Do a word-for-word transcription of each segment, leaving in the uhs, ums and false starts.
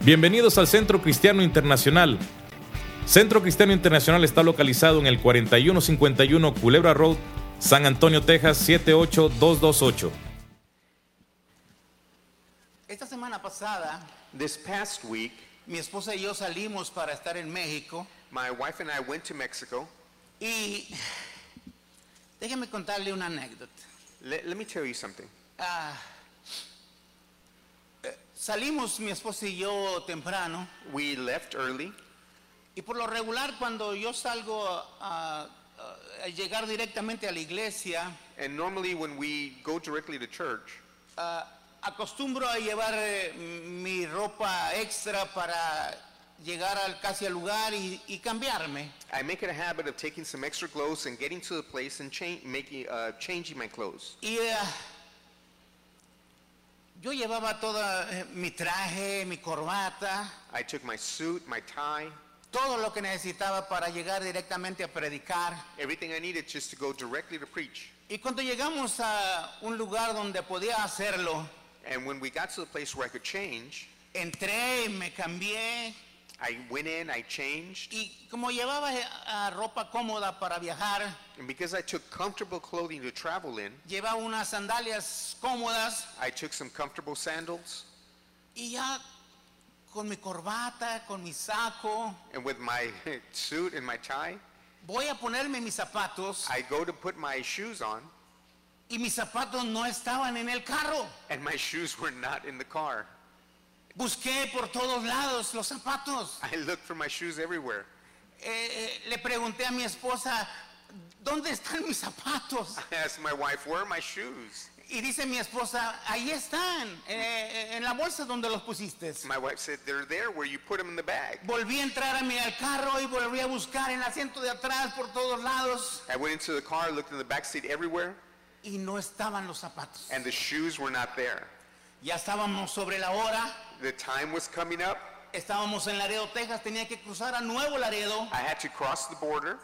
Bienvenidos al Centro Cristiano Internacional. Centro Cristiano Internacional está localizado en el cuarenta y uno cincuenta y uno Culebra Road, San Antonio, Texas siete ocho dos dos ocho. Esta semana pasada, This past week, mi esposa y yo salimos para estar en México my wife and I went to Mexico. y déjeme contarle una anécdota. Let, let me tell you something. Ah, eh, salimos mi esposa y yo temprano We left early, y por lo regular cuando yo salgo a, a- a llegar directamente a la iglesia, and normally when we go directly to church, ah, acostumbro a llevar eh, mi ropa extra para llegar al, casi al lugar y, y cambiarme. I make it a habit of taking some extra clothes and getting to the place and cha- making, uh, changing my clothes. Y eh, yo llevaba todo mi traje, mi corbata, I took my suit, my tie, todo lo que necesitaba para llegar directamente a predicar. everything I needed just to go directly to preach. Y cuando llegamos a un lugar donde podía hacerlo, And when we got to the place where I could change, entré, me cambié I went in, I changed, y como llevaba eh, ropa cómoda para viajar, and because I took comfortable clothing to travel in, llevaba unas sandalias cómodas I took some comfortable sandals, y ya con mi corbata, con mi saco, and with my suit and my tie, voy a ponerme mis zapatos I go to put my shoes on, y mis zapatos no estaban en el carro. and my shoes were not in the car. Busqué por todos lados los zapatos. I looked for my shoes everywhere. Eh, eh, le pregunté a mi esposa, ¿dónde están mis zapatos? I asked my wife, where are my shoes? Y dice mi esposa, ahí están, eh, en la bolsa donde los pusiste. My wife said, they're there where you put them in the bag. Volví a entrar a mi al carro y volví a buscar en el asiento de atrás por todos lados I went into the car, looked in the back seat everywhere, y no estaban los zapatos. and the shoes were not there. Ya estábamos sobre la hora, The time was coming up. estábamos en Laredo, Texas, tenía que cruzar a Nuevo Laredo. I had to cross the border.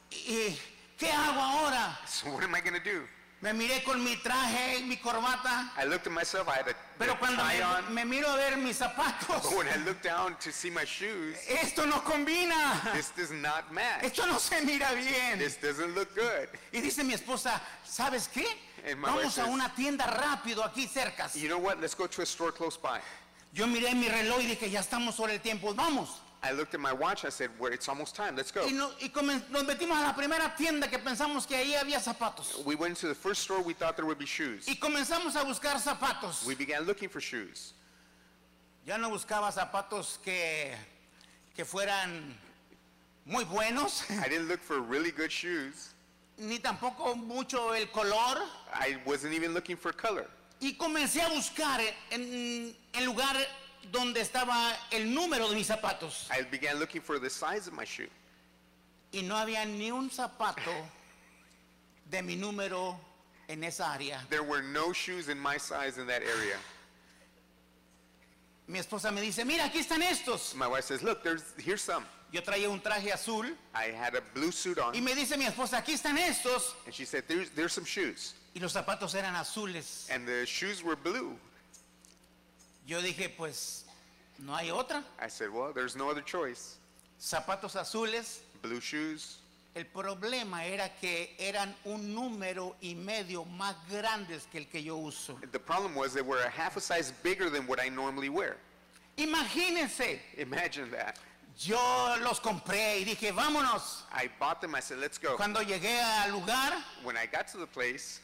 ¿Y qué hago ahora? So what am I going to do? Me miré con mi traje y mi corbata, I looked at myself. I had a, pero a cuando tie on. me, me miro a ver mis zapatos, But when I looked down to see my shoes, esto no combina, this does not match. esto no se mira bien. This doesn't look good. Y dice mi esposa, ¿sabes qué? And my Vamos wife a says, una tienda rápido aquí cerca. You know what? Let's go to a store close by. Yo miré mi reloj y dije, ya estamos sobre el tiempo, vamos. I looked at my watch. I said, well, it's almost time. Let's go. Y, no- y comen- nos metimos a la primera tienda que pensamos que ahí había zapatos. We went to the first store. We thought there would be shoes. Y comenzamos a buscar zapatos. We began looking for shoes. Ya no buscaba zapatos que, que fueran muy buenos, I didn't look for really good shoes. ni tampoco mucho el color. I wasn't even looking for color. Y comencé a buscar en el lugar donde estaba el número de mis zapatos. I began looking for the size of my shoe. Y no había ni un zapato de mi número en esa área. There were no shoes in my size in that area. Mi esposa me dice, mira, aquí están estos. My wife says, look, there's here's some. Yo traía un traje azul I had a blue suit on, y me dice mi esposa, aquí están estos. and she said, there's, there's some shoes. Y los zapatos eran azules. And the shoes were blue. Yo dije, pues, no hay otra. I said, well, there's no other choice. Zapatos azules. Blue shoes. El problema era que eran un número y medio más grandes que el que yo uso. The problem was they were a half a size bigger than what I normally wear. Imagínense, Imagine that. yo los compré y dije, vámonos. I bought them. I said, let's go. Cuando llegué al lugar, When I got to the place,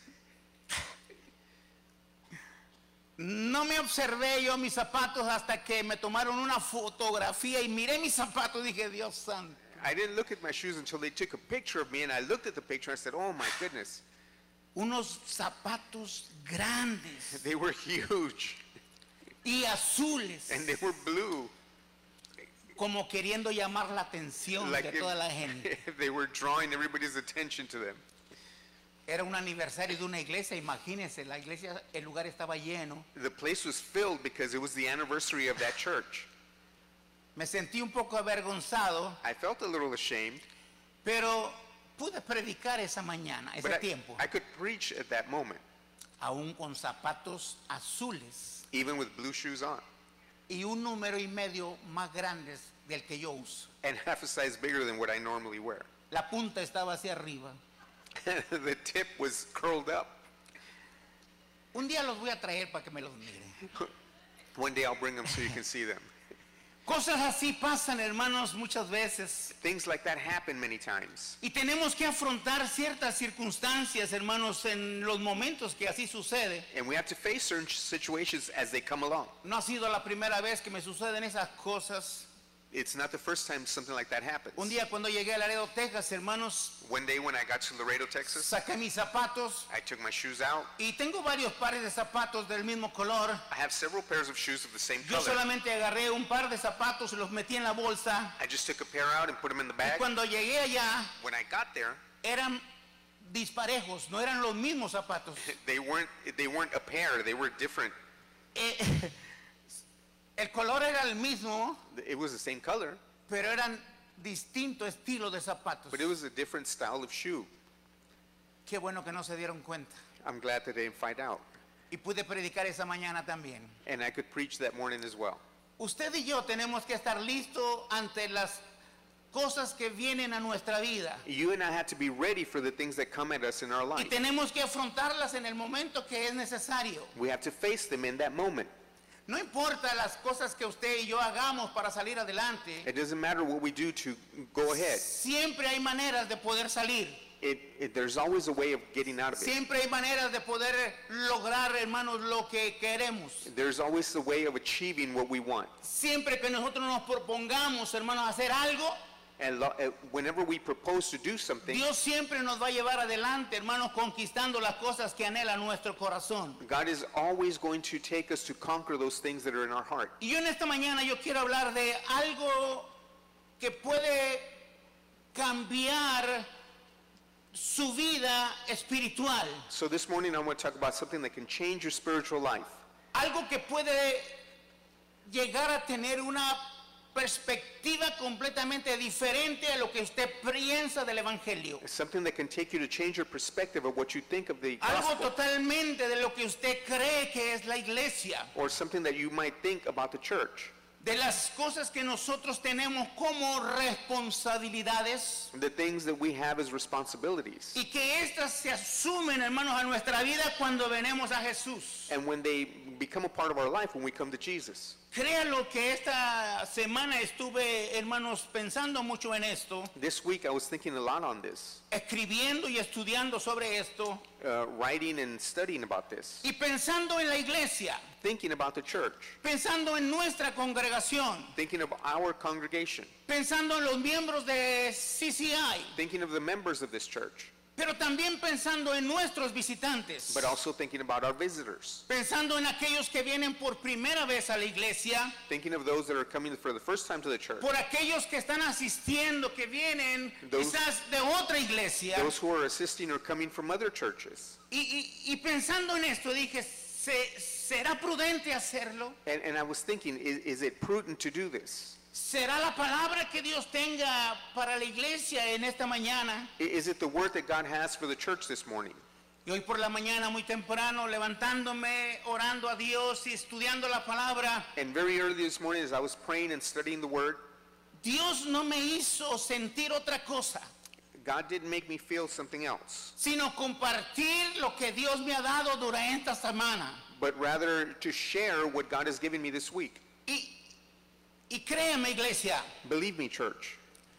no me observé yo mis zapatos hasta que me tomaron una fotografía y miré mis zapatos y dije, Dios santo. I didn't look at my shoes until they took a picture of me, and I looked at the picture and I said, oh my goodness, Unos zapatos grandes they were huge, y azules, and they were blue, como queriendo llamar la atención like de toda la gente. if, if they were drawing everybody's attention to them. Era un aniversario de una iglesia, imagínense, la iglesia, el lugar estaba lleno. The place was filled because it was the anniversary of that church. Me sentí un poco avergonzado, I felt a little ashamed, pero pude predicar esa mañana, ese but I, tiempo, I could preach at that moment, aún con zapatos azules. even with blue shoes on. y un número y medio más grandes del que yo uso. and half a size bigger than what I normally wear. La punta estaba hacia arriba. The tip was curled up. Un día los voy a traer para que me los miren. One day I'll bring them so you can see them. Cosas así pasan, hermanos, muchas veces. Things like that happen many times. Y tenemos que afrontar ciertas circunstancias, hermanos, en los momentos que así sucede. And we have to face certain situations as they come along. No ha sido la primera vez que me suceden esas cosas. It's not the first time something like that happens. Un día cuando llegué a Laredo, Texas, hermanos, One day when I got to Laredo, Texas, saqué mis zapatos I took my shoes out. y tengo varios pares de zapatos del mismo color. I have several pairs of shoes of the same Yo color. solamente agarré un par de zapatos y los metí en la bolsa. I just took a pair out and put them in the Y bag. cuando llegué allá, When I got there, eran disparejos, no eran los mismos zapatos. they weren't they weren't a pair, they were different. Eh, el color era el mismo, It was the same color, pero eran distinto estilo de zapatos. but it was a different style of shoe. Qué bueno que no se dieron cuenta. I'm glad that they didn't find out. Y pude predicar esa mañana también. And I could preach that morning as well. Usted y yo tenemos que estar listos ante las cosas que vienen a nuestra vida. You and I have to be ready for the things that come at us in our Y life. tenemos que afrontarlas en el momento que es necesario. We have to face them in that moment. No importa las cosas que usted y yo hagamos para salir adelante. It doesn't matter what we do to go ahead. Siempre hay maneras de poder salir. It, it, there's always a way of getting out of it. Siempre hay maneras de poder lograr, hermanos, lo que queremos. There's always a way of achieving what we want. Siempre que nosotros nos propongamos, hermanos, hacer algo, And lo, uh, whenever we propose to do something, Dios siempre nos va a llevar adelante, hermanos, conquistando las cosas que anhela nuestro corazón. God is always going to take us to conquer those things that are in our heart. Y yo en esta mañana yo quiero hablar de algo que puede cambiar su vida espiritual. So this morning I want to talk about something that can change your spiritual life. Algo que puede llegar a tener una perspectiva completamente diferente a lo que usted piensa del evangelio. It's something that can take you to change your perspective of what you think of the Algo gospel, totalmente de lo que usted cree que es la iglesia. or something that you might think about the church. De las cosas que nosotros tenemos como responsabilidades The things that we have as responsibilities. y que estas se asumen, hermanos, a nuestra vida cuando venimos a Jesús. And when they become a part of our life when we come to Jesus. Créalo que esta semana estuve, hermanos, pensando mucho en esto, This week I was thinking a lot on this, escribiendo y estudiando sobre esto uh, writing and studying about this, y pensando en la iglesia, thinking about the church, pensando en nuestra congregación, thinking of our congregation, pensando en los miembros de C C I, thinking of the members of this church, pero también pensando en nuestros visitantes, but also thinking about our visitors, pensando en aquellos que vienen por primera vez a la iglesia, thinking of those that are coming for the first time to the church, por aquellos que están asistiendo, que vienen Those- quizás de otra iglesia. those who are assisting or coming from other churches. Y, y- y pensando en esto dije, ¿se- ¿será prudente hacerlo? And, and I was thinking, is, is it prudent to do this? ¿Será la palabra que Dios tenga para la iglesia en esta mañana? I- Is it the word that God has for the church this morning? Y hoy por la mañana muy temprano, levantándome, orando a Dios y estudiando la palabra, And very early this morning as I was praying and studying the word, Dios no me hizo sentir otra cosa, God didn't make me feel something else, sino compartir lo que Dios me ha dado durante esta semana. but rather to share what God has given me this week. Y, y créanme, iglesia, Believe me, church.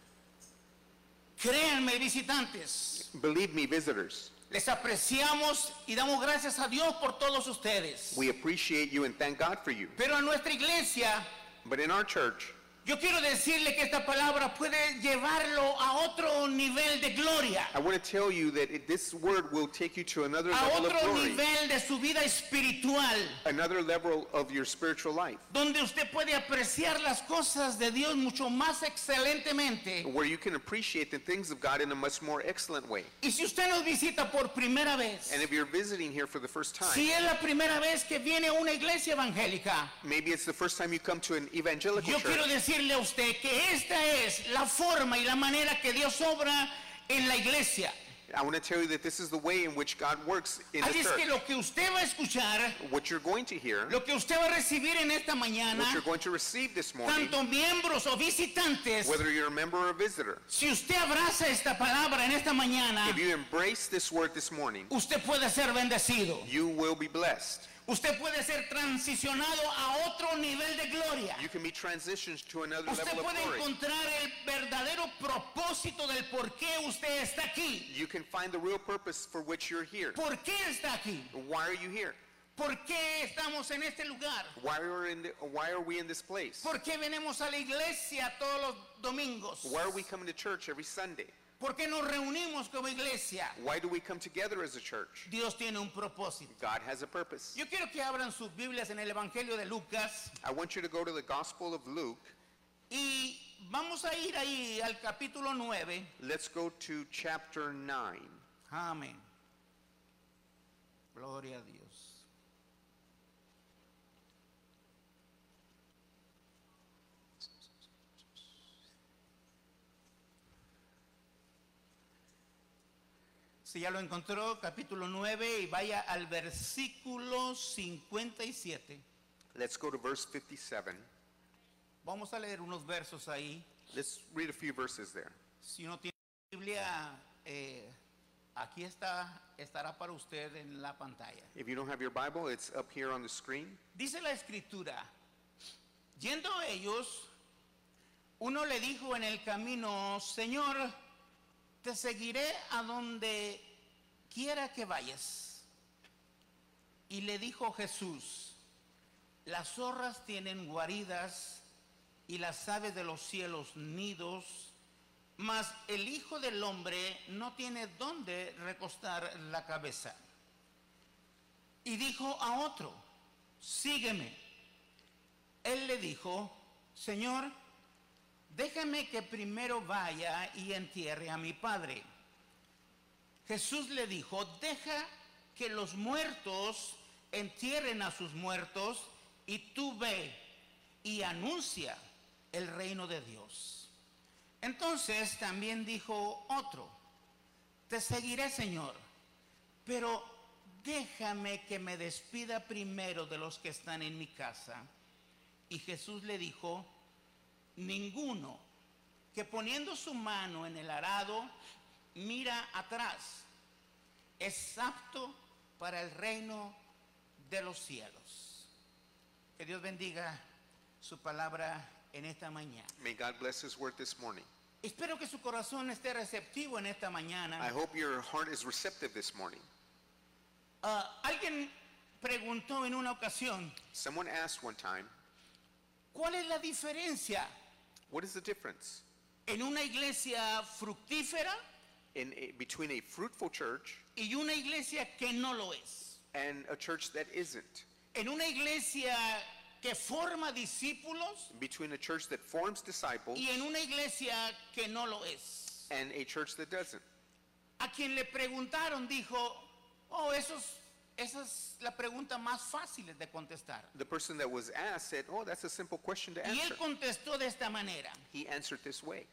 créanme, visitantes, Believe me, visitors. les apreciamos y damos gracias a Dios por todos ustedes. We appreciate you and thank God for you. Pero a nuestra iglesia, But in our church, yo quiero decirle que esta palabra puede llevarlo a otro nivel de gloria, I want to tell you that it, this word will take you to another a level of otro glory, nivel de su vida espiritual, another level of your spiritual life, donde usted puede apreciar las cosas de Dios mucho más excelentemente. where you can appreciate the things of God in a much more excellent way. Y si usted nos visita por primera vez, And if you're visiting here for the first time, si es la primera vez que viene a una iglesia evangélica, maybe it's the first time you come to an evangelical yo church, quiero decirle a usted que esta es la forma y la manera que Dios obra en la iglesia. I want to tell you that this is the way in which God works in the Así es que church. lo que usted va a escuchar, What you're going to hear, lo que usted va a recibir en esta mañana, what you're going to receive this morning, tanto miembros o visitantes, whether you're a member or a visitor, si usted abraza esta palabra en esta mañana, if you embrace this word this morning, usted puede ser bendecido. you will be blessed. Usted puede ser transicionado a otro nivel de gloria. You can be transitioned to another Usted level of puede glory. encontrar el verdadero propósito del por qué usted está aquí. You can find the real purpose for which you're here. ¿Por qué está aquí? Why are you here? ¿Por qué estamos en este lugar? Why are, in the, why are we in this place? ¿Por qué venimos a la iglesia todos los domingos? Why are we coming to church every Sunday? ¿Por qué nos reunimos como iglesia? Why do we come together as a church? Dios tiene un propósito. God has a purpose. Yo quiero que abran sus Biblias en el Evangelio de Lucas I want you to go to the Gospel of Luke. y vamos a ir ahí al capítulo nueve. Let's go to chapter nine. Amén. Gloria a Dios. Si ya lo encontró, capítulo nueve, y vaya al versículo cincuenta y siete. Let's go to verse fifty-seven. Vamos a leer unos versos ahí. Let's read a few verses there. Si no tiene Biblia, eh, aquí está, estará para usted en la pantalla. If you don't have your Bible, it's up here on the screen. Dice la escritura, yendo ellos, uno le dijo en el camino, Señor, te seguiré a donde quiera que vayas. Y le dijo Jesús, las zorras tienen guaridas y las aves de los cielos nidos, mas el Hijo del Hombre no tiene dónde recostar la cabeza. Y dijo a otro, sígueme. Él le dijo, Señor, déjame que primero vaya y entierre a mi padre. Jesús le dijo, deja que los muertos entierren a sus muertos y tú ve y anuncia el reino de Dios. Entonces también dijo otro, te seguiré, Señor, pero déjame que me despida primero de los que están en mi casa. Y Jesús le dijo, ninguno que poniendo su mano en el arado mira atrás es apto para el reino de los cielos. Que Dios bendiga su palabra en esta mañana. May God bless His word this morning. Espero que su corazón esté receptivo en esta I mañana. hope your heart is receptive this morning. Ah, alguien preguntó en una ocasión, Someone asked one time, ¿cuál es la diferencia what is the difference en una iglesia fructífera in a, between a fruitful church y una iglesia que no lo es? and a church that isn't? En una iglesia que forma discípulos Between a church that forms disciples y en una iglesia que no lo es. and a church that doesn't? A quien le preguntaron dijo, oh, esos, esa es la pregunta más fácil de contestar. The person that was asked said, oh, that's a simple question to Y él answer. contestó de esta manera. He answered this way.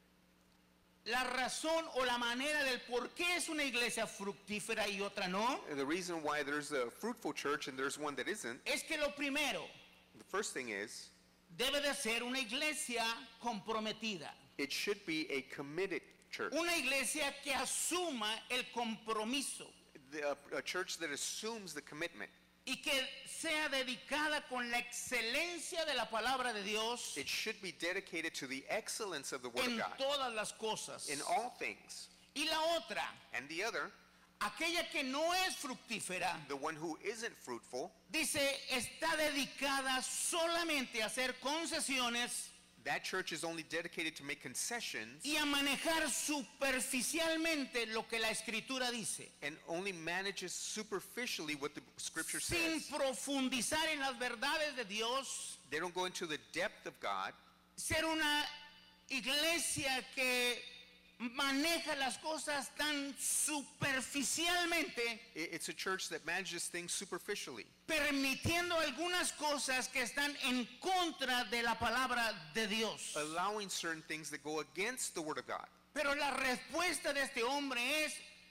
La razón o la manera del por qué es una iglesia fructífera y otra no, The reason why there's a fruitful church and there's one that isn't, es que lo primero, the first thing is, debe de ser una iglesia comprometida. it should be a committed church. Una iglesia que asuma el compromiso The- a, a church that assumes the commitment. y que sea dedicada con la excelencia de la palabra de Dios It should be dedicated to the excellence of the Word en of God todas las cosas. in all things. Y la otra, And the other, aquella que no es fructífera, the one who isn't fruitful, dice, está dedicada solamente a hacer concesiones that church is only dedicated to make concessions y a manejar superficialmente lo que la escritura dice, and only manages superficially what the scripture sin says. profundizar en las verdades de Dios, They don't go into the depth of God. ser una iglesia que maneja las cosas tan superficialmente, I- It's a church that manages things superficially, permitiendo algunas cosas que están en contra de la palabra de Dios. allowing certain things that go against the Word of God. Pero la respuesta de este hombre es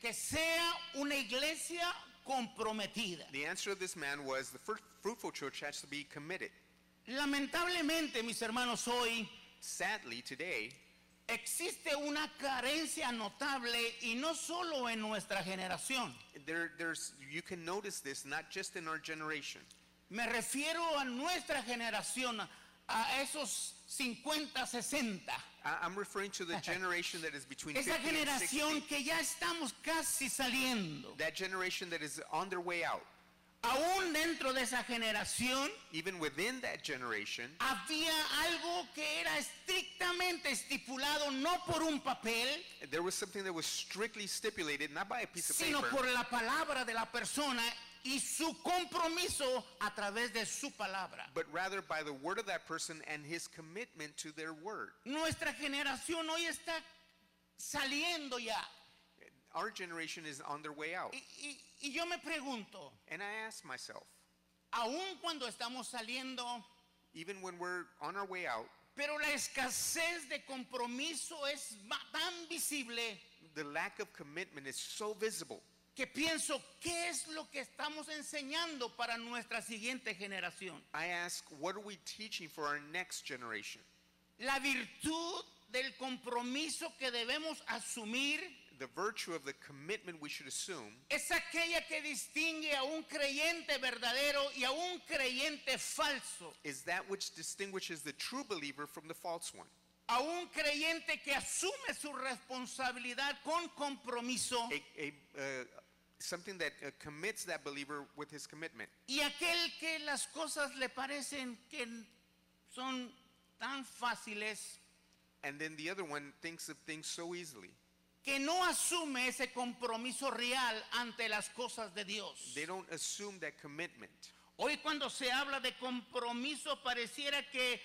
que sea una iglesia comprometida. The answer of this man was the fir- fruitful church has to be committed. Lamentablemente, mis hermanos, hoy Sadly, today, existe una carencia notable y no solo en nuestra generación. there, there's, you can notice this not just in our generation. Me refiero a nuestra generación, a esos cincuenta, sesenta. I- I'm referring to the generation that is between Esa fifty and generación sixty. que ya estamos casi saliendo. That generation that is on their way out. Aún dentro de esa generación Even within that generation, había algo que era estrictamente estipulado no por un papel, there was something that was strictly stipulated, not by a piece of sino paper, por la palabra de la persona y su compromiso a través de su palabra. but rather by the word of that person and his commitment to their word. Nuestra generación hoy está saliendo ya. Our generation is on their way out. Y, y- y yo me pregunto, And I ask myself, aún cuando estamos saliendo, even when we're on our way out, pero la escasez de compromiso es ma- tan visible the lack of commitment is so visible que pienso, ¿qué es lo que estamos enseñando para nuestra siguiente generación? I ask, what are we teaching for our next generation? La virtud del compromiso que debemos asumir The virtue of the commitment we should assume es aquella que distingue a un creyente verdadero y a un creyente falso. is that which distinguishes the true believer from the false one. A un creyente que asume su responsabilidad con compromiso A, a, uh, something that uh, commits that believer with his commitment. y aquel que las cosas le parecen que son tan fáciles And then the other one thinks of things so easily. que no asume ese compromiso real ante las cosas de Dios. They don't assume that commitment. Hoy cuando se habla de compromiso pareciera que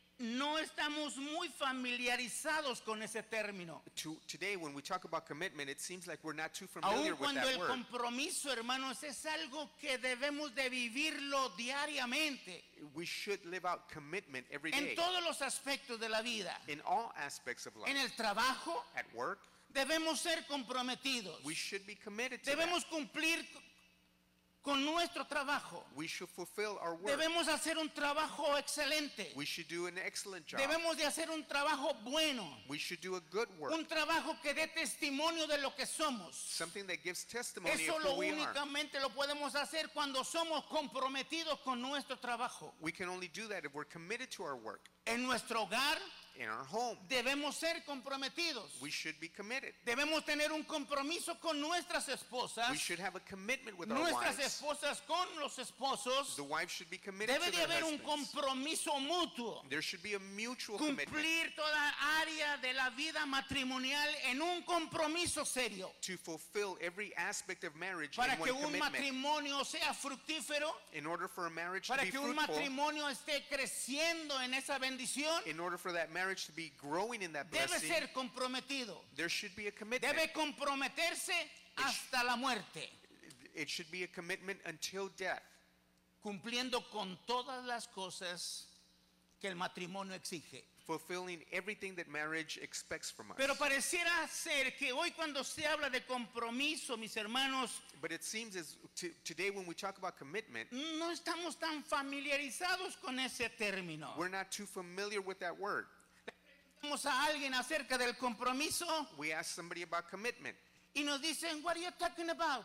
no estamos muy familiarizados con ese término. To, today, when we talk about commitment, it seems like we're not too familiar Aun with cuando that el word. compromiso, hermanos, es algo que debemos de vivirlo diariamente We should live out commitment every en day todos los aspectos de la vida. in all aspects of life. En el trabajo At work, debemos ser comprometidos. we should be committed to Debemos that. cumplir con nuestro trabajo. We should fulfill our work. Debemos hacer un trabajo excelente. We should do an excellent job. Debemos de hacer un trabajo bueno. We should do a good work. Un trabajo que dé testimonio de lo que somos. Something that gives testimony Eso of lo who we are. únicamente lo podemos hacer cuando somos comprometidos con nuestro trabajo. We can only do that if we're committed to our work. En nuestro hogar In our home, debemos ser comprometidos. we should be committed. Debemos tener un compromiso con nuestras esposas. We should have a commitment with our Nuestras wives. esposas con los esposos. The wives should be committed Debe to de their haber un husbands. compromiso mutuo. There should be a mutual commitment Cumplir toda área de la vida matrimonial en un compromiso serio. to fulfill every aspect of marriage Para in que one un commitment. matrimonio sea fructífero. In order for a marriage to Para be que un fruitful, matrimonio esté creciendo en esa bendición. in order for that marriage to be growing in that Debe blessing, ser comprometido. there should be a commitment. Debe comprometerse hasta la muerte. It should be a commitment until death, Cumpliendo con todas las cosas que el matrimonio exige. fulfilling everything that marriage expects from us. Pero pareciera ser que hoy cuando se habla de compromiso, mis hermanos, But it seems as to, today when we talk about commitment, no estamos tan familiarizados con ese término. we're not too familiar with that word. Vamos a alguien acerca del compromiso We ask somebody about commitment. y nos dicen, what are you talking about?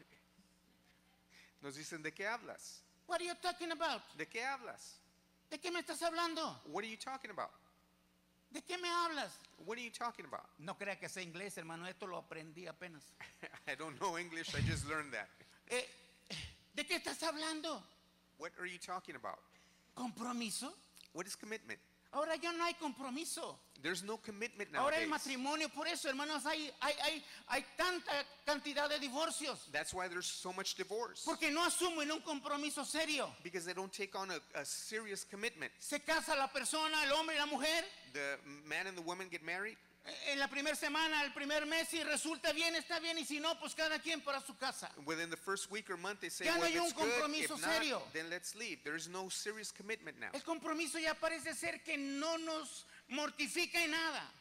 Nos dicen, ¿de qué hablas? What are you talking about? ¿De qué hablas? ¿De qué me estás hablando? What are you talking about? ¿De qué me hablas? What are you talking about? No crea que sé inglés, hermano, esto lo aprendí apenas. I don't know English, I just learned that. Eh, ¿De qué estás hablando? What are you talking about? ¿Compromiso? What is commitment? Ahora ya no hay compromiso. There's no commitment Ahora el nowadays. matrimonio, por eso, hermanos, hay, hay, hay, hay tanta cantidad de divorcios. That's why there's so much divorce. Porque no asumen un compromiso serio. Because they don't take on a, a serious commitment. Se casa la persona, el hombre y la mujer, The man and the woman get married. eh, en la primera semana, el primer mes, si resulta bien, está bien, y si no, pues cada quien para su casa. Within the first week or month, they say, Ya no well, hay if un it's good. compromiso If not, serio. then let's leave. There's no serious commitment now. El compromiso ya parece ser que no nos mortifica en nada.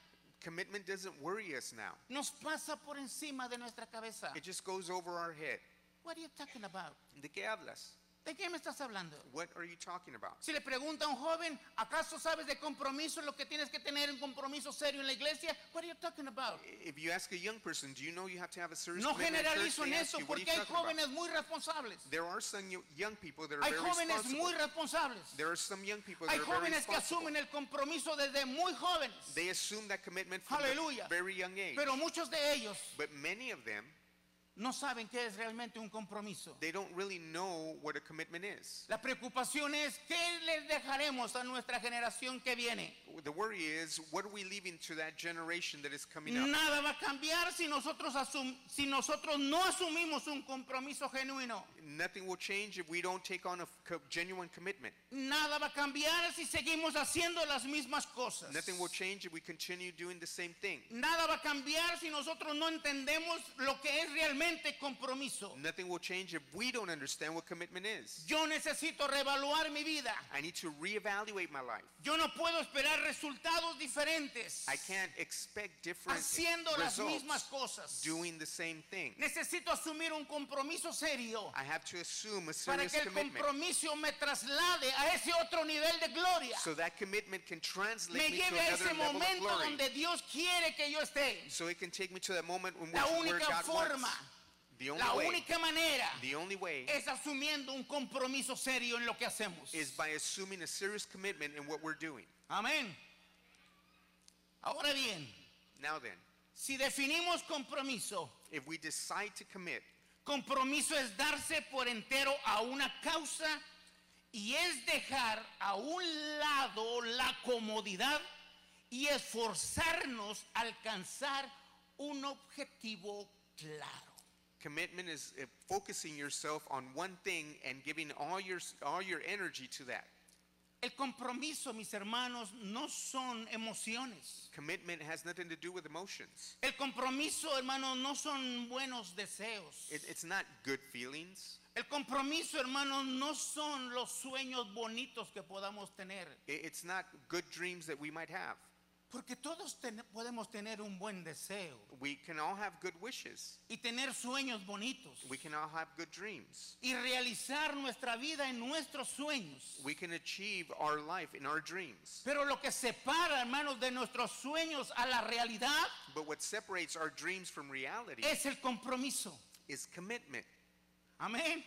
Commitment doesn't worry us now. Nos pasa por encima de nuestra cabeza. It just goes over our head. What are you talking about? ¿De qué hablas? ¿De qué me estás hablando? What are you talking about? Si le pregunta a un joven, ¿acaso sabes de compromiso lo que tienes que tener un compromiso serio en la iglesia? What are you talking about? If you ask a young person, do you know you have to have a serious No commitment at church? generalizo en They ask eso you, what are you porque hay talking about? jóvenes muy responsables. There are some yo- young people that are Hay very jóvenes responsible. muy responsables. There are some young people that Hay are very jóvenes que responsible. asumen el compromiso desde muy jóvenes. They assume that commitment from Aleluya. a very young age. Pero muchos de ellos But many of them, no saben qué es realmente un compromiso. they don't really know what a commitment is. La preocupación es, ¿qué les dejaremos a nuestra generación que viene? The worry is, what are we leaving to that generation that is coming up? Nada va a cambiar si nosotros, asum- si nosotros no asumimos un compromiso genuino. Nothing will change if we don't take on a co- genuine commitment. Nada va a cambiar si seguimos haciendo las mismas cosas. Nothing will change if we continue doing the same thing. Nada va a cambiar si nosotros no entendemos lo que es realmente compromiso. Nothing will change if we don't understand what commitment is. Yo necesito reevaluar mi vida. I need to reevaluate my life. Yo no puedo esperar resultados diferentes I can't expect different haciendo las mismas results cosas. doing the same thing. Necesito asumir un compromiso serio I have to assume a para serious que el commitment compromiso me traslade a ese otro nivel de gloria. so that commitment can Me translate me to lleve a another ese level of momento glory. donde Dios quiere que yo esté. So it can take me to that moment in which La where única God forma, wants. The only la way, única manera the only way es asumiendo un compromiso serio en lo que hacemos. is by assuming a serious commitment in what we're doing. Amén. Ahora bien, Now then, si definimos compromiso, if we decide to commit, compromiso es darse por entero a una causa y es dejar a un lado la comodidad y esforzarnos a alcanzar un objetivo claro. commitment is uh, focusing yourself on one thing and giving all your all your energy to that. El compromiso, mis hermanos, no son emociones. Commitment has nothing to do with emotions. El compromiso, hermanos, no son buenos deseos. It, it's not good feelings. El compromiso, hermanos, no son los sueños bonitos que podamos tener. It, it's not good dreams that we might have. Porque todos ten- podemos tener un buen deseo We can all have good wishes. y tener sueños bonitos We can all have good dreams. y realizar nuestra vida en nuestros sueños. We can achieve our life in our dreams. Pero lo que separa, hermanos, de nuestros sueños a la realidad But what separates our dreams from reality es el compromiso. is commitment. Amén.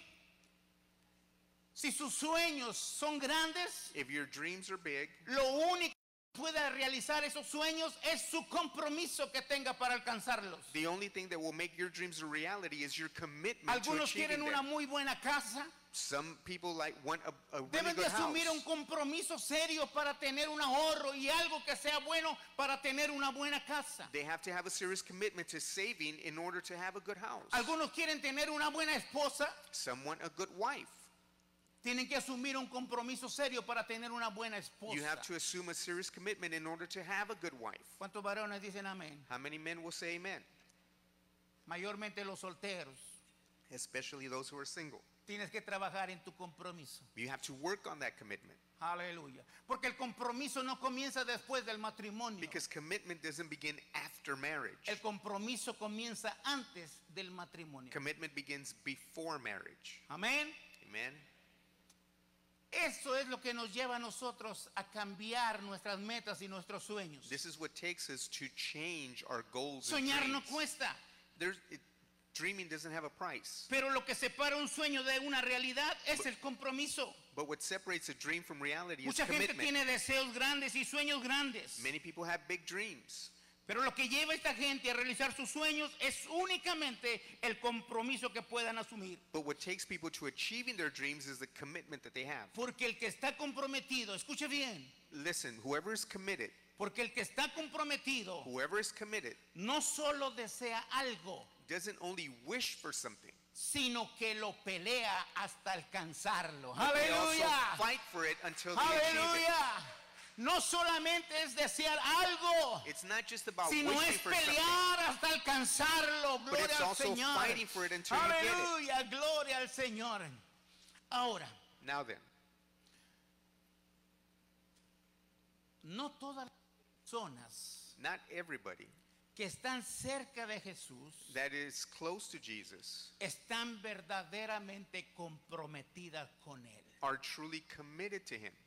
Si sus sueños son grandes, If your dreams are big, lo único que puede realizar esos sueños es su compromiso que tenga para alcanzarlos. the only thing that will make your dreams a reality is your commitment to Algunos achieving quieren una them. muy buena casa. Some people like want a, a really Deben de good asumir un house. compromiso serio para tener un ahorro y algo que sea bueno para tener una buena casa. They have to have a serious commitment to saving in order to have a good house. Algunos quieren tener una buena esposa. Some want a good wife. Tienen que asumir un compromiso serio para tener una buena You have esposa. to assume a serious commitment in order to have a good wife. ¿Cuántos varones dicen amén? How many men will say amen? Mayormente los solteros. Especially those who are single. Tienes que trabajar en tu compromiso. You have to work on that commitment Aleluya. Porque el compromiso no comienza después del matrimonio. because commitment doesn't begin after marriage. El compromiso comienza antes del matrimonio. Commitment begins before marriage. Amén. Amen. Eso es lo que nos lleva a nosotros a cambiar nuestras metas y nuestros sueños. This is what takes us to change our goals and Soñar no dreams. cuesta, There's, it, dreaming doesn't have a price. pero lo que separa un sueño de una realidad es el compromiso. But what separates a dream from reality is Mucha gente commitment. tiene deseos grandes y sueños grandes, Many people have big dreams. pero lo que lleva a esta gente a realizar sus sueños es únicamente el compromiso que puedan asumir. But what takes people to achieving their dreams is the commitment that they have. Porque el que está comprometido, escuche bien, Listen, whoever is committed, porque el que está comprometido whoever is committed no solo desea algo, doesn't only wish for something, sino que lo pelea hasta alcanzarlo. but they also Aleluya. fight for it until they achieve it. Aleluya. No solamente es desear algo, It's not just about sino wishing es for something, pelear hasta alcanzarlo. but it's Gloria al also Señor. fighting for it until you get it. Aleluya, gloria al Señor. Ahora, Now then, no todas las personas not everybody que están cerca de Jesús that is close to Jesus están verdaderamente comprometidas con Él. are truly committed to him.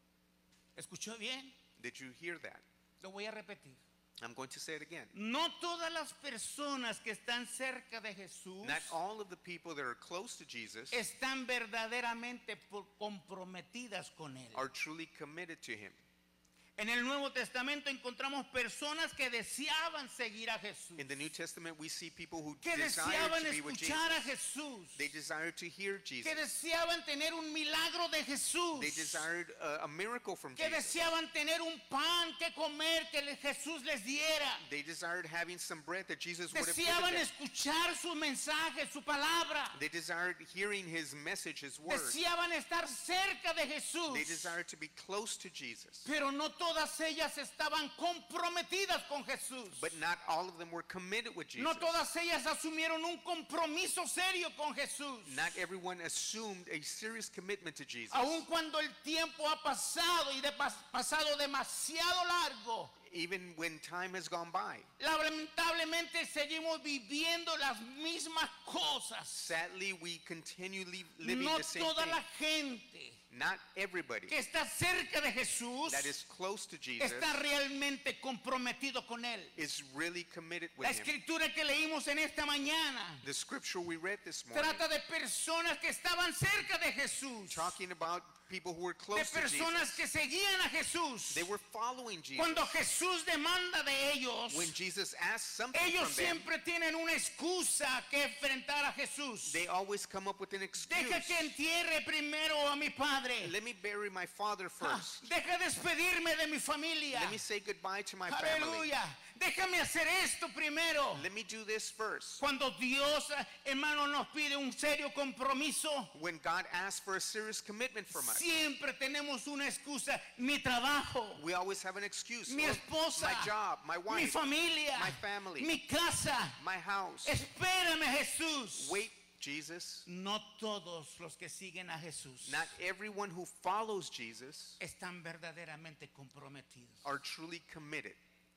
¿Escuchó bien? Did you hear that? Lo voy a repetir. I'm going to say it again. No todas las personas que están cerca de Jesús Not all of the people that are close to Jesus están verdaderamente por- comprometidas con Él. are truly committed to him. En el Nuevo Testamento encontramos personas que deseaban seguir a Jesús, In the New Testament, we see people who que desire deseaban to be with escuchar a Jesus. Jesús, They desired to hear que Jesus. deseaban tener un milagro de Jesús, They desired a, a miracle from que Jesus. deseaban tener un pan que comer que le- Jesús les diera, They desired having some bread that Jesus would have deseaban given them. escuchar su mensaje, su palabra, They desired hearing his message, his word. deseaban estar cerca de They Jesús, desired to be close to Jesus. pero no todas ellas estaban comprometidas con Jesús. But not all of them were committed with Jesus. No todas ellas asumieron un compromiso serio con Jesús. Not everyone assumed a serious commitment to Jesus. Aun cuando el tiempo ha pasado y de pas- pasado demasiado largo, Even when time has gone by. lamentablemente seguimos viviendo las mismas cosas. Sadly, we continue li- living No the same toda thing. la gente Not everybody que está cerca de Jesús that is close to Jesus está realmente comprometido con Él. is really committed La with him. escritura que leímos en esta mañana The scripture we read this morning trata de personas que estaban cerca de Jesús, talking about people who were de close to personas Jesus. que seguían a Jesús. They were following Jesus. Cuando Jesús demanda de ellos, When Jesus asked something ellos from them, siempre tienen una excusa que enfrentar a Jesús. they always come up with an excuse. Deja que entierre primero a mi padre. Let me bury my father Ah, first. Deja despedirme de mi familia. Let me say goodbye to my family. Aleluya. Déjame hacer esto primero. Let me do this first. Cuando Dios, hermano, nos pide un serio compromiso, When God asks for a serious commitment from us, siempre tenemos una excusa. Mi trabajo, we always have an excuse. mi Oh, esposa, my job, my mi wife, familia, my family, mi casa. my house. Espérame, Jesús. Wait, Jesus. No todos los que siguen a Jesús Not everyone who follows Jesus están verdaderamente comprometidos. are truly committed.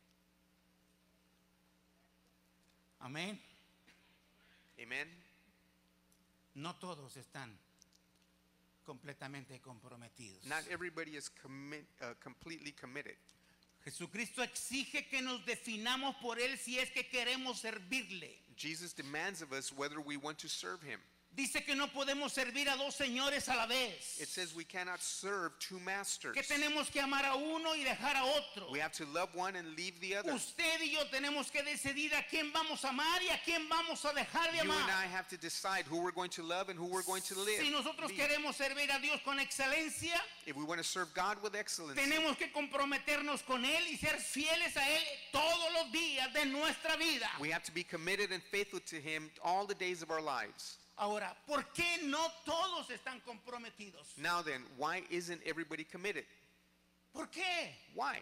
Amén. Amen. No todos están completamente comprometidos. Not everybody is commit, uh, completely committed. Jesucristo exige que nos definamos por Él si es que queremos servirle. Jesus demands of us whether we want to serve him. Dice que no podemos servir a dos señores a la vez. It says we cannot serve two masters. Que tenemos que amar a uno y dejar a otro. We have to love one and leave the other. Usted y yo tenemos que decidir a quién vamos a amar y a quién vamos a dejar de You and I amar. have to decide who we're going to love and who we're going to live. Si nosotros lead. queremos servir a Dios con excelencia, If we want to serve God with excellence, tenemos que comprometernos con Él y ser fieles a Él todos los días de nuestra vida. we have to be committed and faithful to him all the days of our lives. Ahora, ¿por qué no todos están comprometidos? Now then, why isn't everybody committed? ¿Por qué? Why?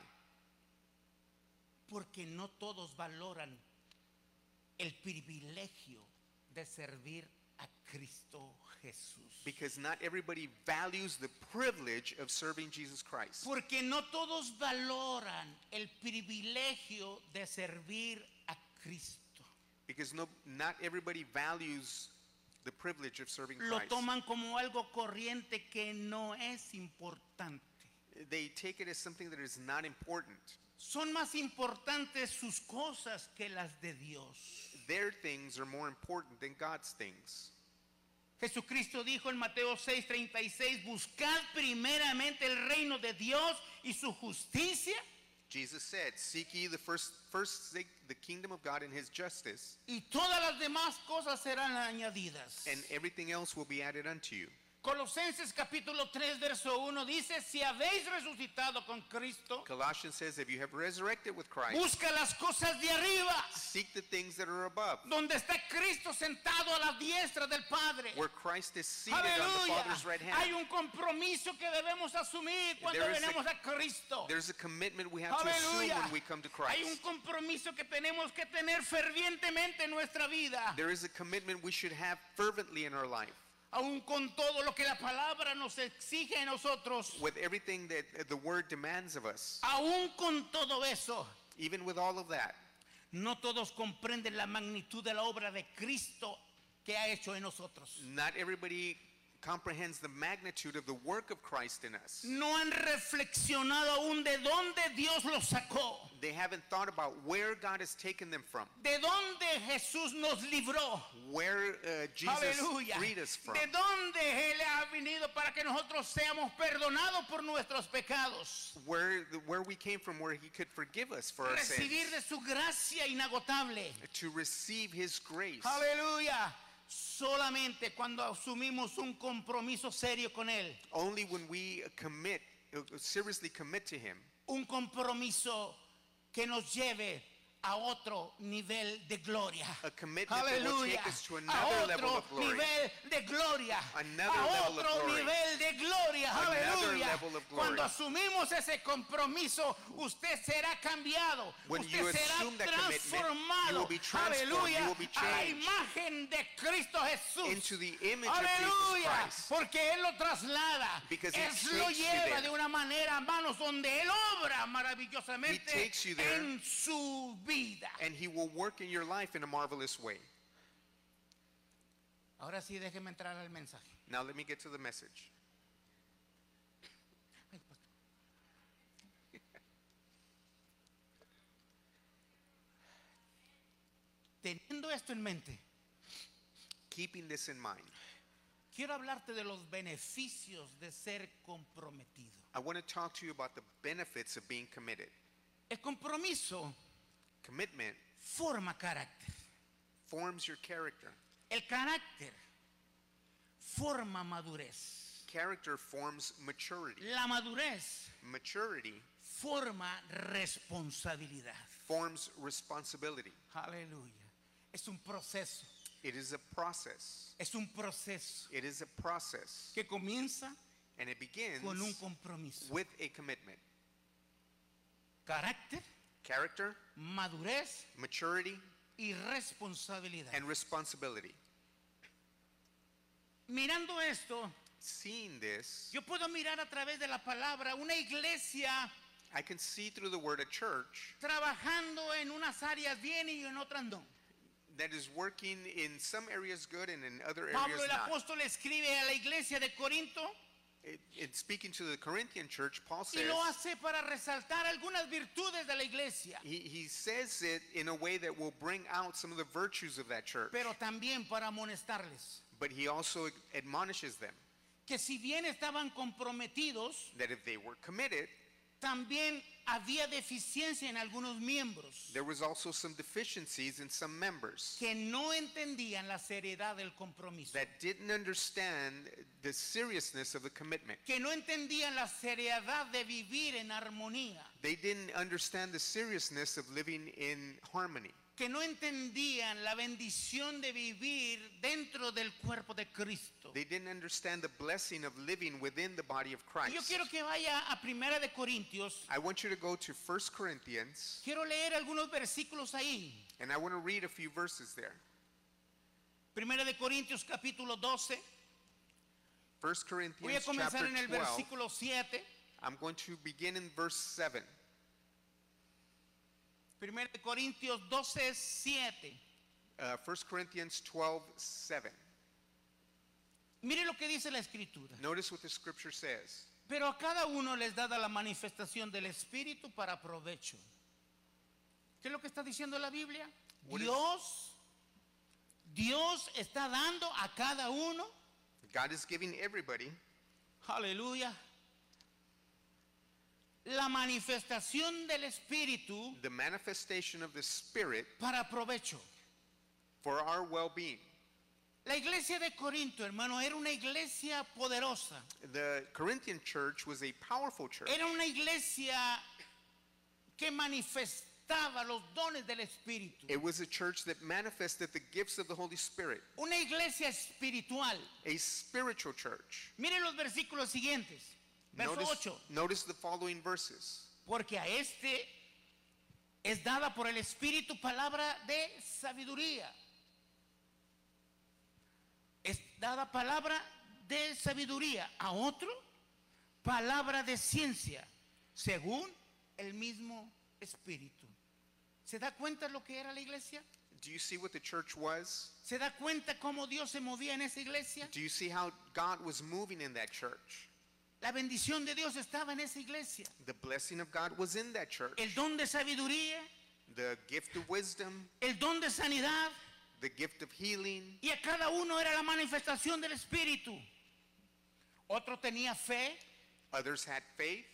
Porque no todos valoran el privilegio de servir a Cristo Jesús. Because not everybody values the privilege of serving Jesus Christ. Porque no todos valoran el privilegio de servir a Cristo. Because no, not everybody values the privilege of serving Lo Christ. toman como algo corriente que no es importante. They take it as something that is not important. Son más importantes sus cosas que las de Dios. Their things are more important than God's things. Jesucristo dijo en Mateo seis treinta y seis, buscad primeramente el reino de Dios y su justicia, Jesus said, seek ye the first, first seek the kingdom of God and his justice, y todas las demás cosas serán añadidas. and everything else will be added unto you. Colosenses capítulo tres verso uno dice, si habéis resucitado con Cristo, Colossians says, if you have resurrected with Christ, busca las cosas de arriba, seek the things that are above, donde está Cristo sentado a la diestra del Padre. where Christ is seated on the Aleluya. Father's right Hay hand. un compromiso que debemos asumir cuando There is a- venimos a Cristo. There's a commitment we have to assume Aleluya. when we come to Hay un Christ. compromiso que tenemos que tener fervientemente en nuestra vida. There is a commitment we should have fervently in our life. Aún con todo lo que la palabra nos exige a nosotros, With everything that uh, the word demands of us, aún con todo eso, Even with all of that, no todos comprenden la magnitud de la obra de Cristo que ha hecho en nosotros. not everybody comprehends the magnitude of the work of Christ in us. No han reflexionado aún de dónde Dios los sacó, They haven't thought about where God has taken them from, de dónde Jesús nos libró. where uh, Jesus Aleluya. freed us from, De dónde Él ha venido para que nosotros seamos perdonados por nuestros pecados. where, the, where we came from, where He could forgive us for our Recibir sins, de su gracia inagotable. to receive His grace. Aleluya. Solamente cuando asumimos un compromiso serio con Él. Only when we commit, uh, seriously commit to Him, Un compromiso que nos lleve a otro nivel de gloria. a commitment that will Aleluya. take us to A another level otro of glory. nivel de gloria. Another A level of otro glory. nivel de gloria. Another Aleluya. level of glory. Cuando asumimos ese compromiso, usted será cambiado. When usted you será assume that commitment, transformado. you will be transformed, Aleluya. you will be A la changed imagen de Cristo Jesús. into the image of Aleluya, Jesus Christ. porque Él lo traslada, Because he Él lo takes you lleva there. de una manera, hermanos, donde Él obra maravillosamente He takes you there. en su vida. And He will work in your life in a marvelous way. Ahora sí, déjeme entrar al mensaje. Now let me get to the message. Ay, pastor. Teniendo esto en mente, Keeping this in mind, quiero hablarte de los beneficios de ser comprometido. I want to talk to you about the benefits of being committed. El compromiso Commitment forma carácter. forms your character. El carácter forma madurez. Character forms maturity. La madurez Maturity forma responsabilidad. forms responsibility. Aleluya. Es un proceso. It is a process. Es un proceso It is a process. que comienza And it begins con un compromiso. with a commitment. Carácter, Character, madurez maturity, y responsabilidad. and responsibility. Mirando esto, Seeing this, yo puedo mirar a través de la palabra una iglesia I can see through the word a church trabajando en unas áreas bien y en otras no. that is working in some areas good and in other Pablo areas el not. apóstol escribe a la iglesia de Corinto It, it, speaking to the Corinthian church, Paul y says, lo hace para resaltar algunas virtudes de la iglesia, he, he says it in a way that will bring out some of the virtues of that church. pero también para amonestarles But he also admonishes them que si bien estaban comprometidos, that if they were committed, también había deficiencia en algunos miembros there was also some deficiencies in some members que no entendían la seriedad del compromiso, that didn't understand the seriousness of the commitment. que no entendían la seriedad de vivir en armonía, They didn't understand the seriousness of living in harmony. que no entendían la bendición de vivir dentro del cuerpo de Cristo. They didn't understand the blessing of living within the body of Y yo Christ. quiero que vaya a Primera de Corintios. I want you to go to First Corinthians, Quiero leer algunos versículos ahí. and I want to read a few verses there. Primera de Corintios capítulo doce. First Voy a Corinthians comenzar chapter en el twelve. versículo siete. I'm going to begin in verse seven. Primera de Corintios doce, siete. Uh, First Corinthians twelve, seven. Mire lo que dice la escritura. Notice what the scripture says. Pero a cada uno les dada la manifestación del Espíritu para provecho. ¿Qué es lo que está diciendo la Biblia? What is- Dios, Dios está dando a cada uno, God is giving everybody aleluya, la manifestación del Espíritu the manifestation of the Spirit para provecho. for our well-being. La iglesia de Corinto, hermano, era una iglesia poderosa. The Corinthian church was a powerful church. Era una iglesia que manifestaba los dones del Espíritu. It was a church that manifested the gifts of the Holy Spirit, Una iglesia espiritual. a spiritual church. Miren los versículos siguientes. Verso Notice, ocho. notice the following verses. Porque a este es dada por el Espíritu palabra de sabiduría. Es dada palabra de sabiduría. A otro, palabra de ciencia, según el mismo Espíritu. ¿Se da cuenta lo que era la iglesia? Do you see what the church was? ¿Se da cuenta cómo Dios se movía en esa iglesia? Do you see how God was moving in that church? La bendición de Dios estaba en esa iglesia. The blessing of God was in that church. El don de sabiduría, The gift of wisdom, el don de sanidad, the gift of healing. y a cada uno era la manifestación del Espíritu. Otro tenía fe, Others had faith.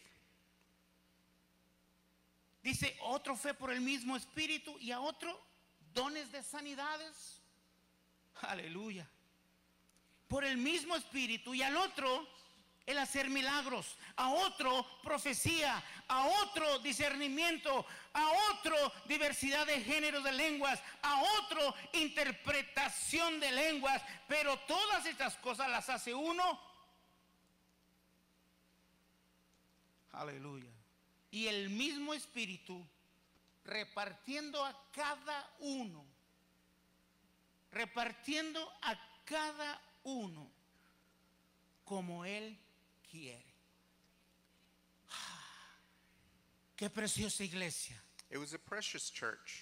dice otro fe por el mismo Espíritu, y a otro dones de sanidades. Aleluya. Por el mismo Espíritu, y al otro el hacer milagros, a otro profecía, a otro discernimiento, a otro diversidad de géneros de lenguas, a otro interpretación de lenguas, pero todas estas cosas las hace uno. Aleluya. Y el mismo Espíritu repartiendo a cada uno, repartiendo a cada uno como Él quiere. Qué preciosa iglesia. It was a precious church.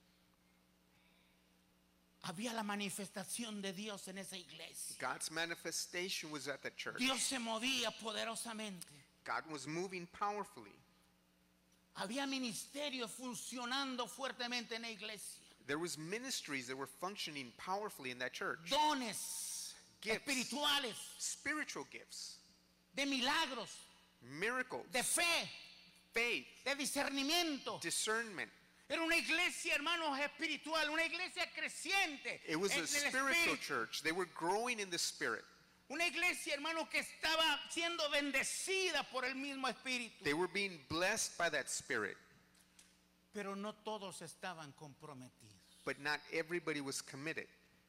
Había la manifestación de Dios en esa iglesia. God's manifestation was at that church. Dios se movía poderosamente. God was moving powerfully. Había ministerios funcionando fuertemente en la iglesia. There was ministries that were functioning powerfully in that church. Dones Gifts. espirituales, Spiritual gifts, de milagros, miracles, de fe, faith, de discernimiento. discernment. Era una iglesia, hermanos, espiritual, una iglesia creciente It was en a el spiritual espíritu. church. They were growing in the spirit. Una iglesia, hermano, que estaba siendo bendecida por el mismo espíritu. They were being blessed by that spirit. Pero no todos estaban comprometidos. But not everybody was committed.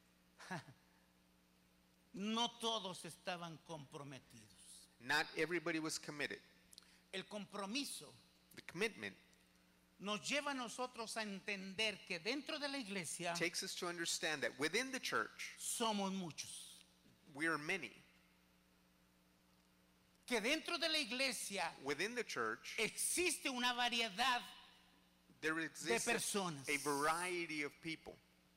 No todos estaban comprometidos. Not everybody was committed. El compromiso The commitment nos lleva a nosotros a entender que dentro de la iglesia takes us to understand that within the church, somos muchos. we are many. Que dentro de la iglesia Within the church, existe una variedad there exists a, personas. a variety of people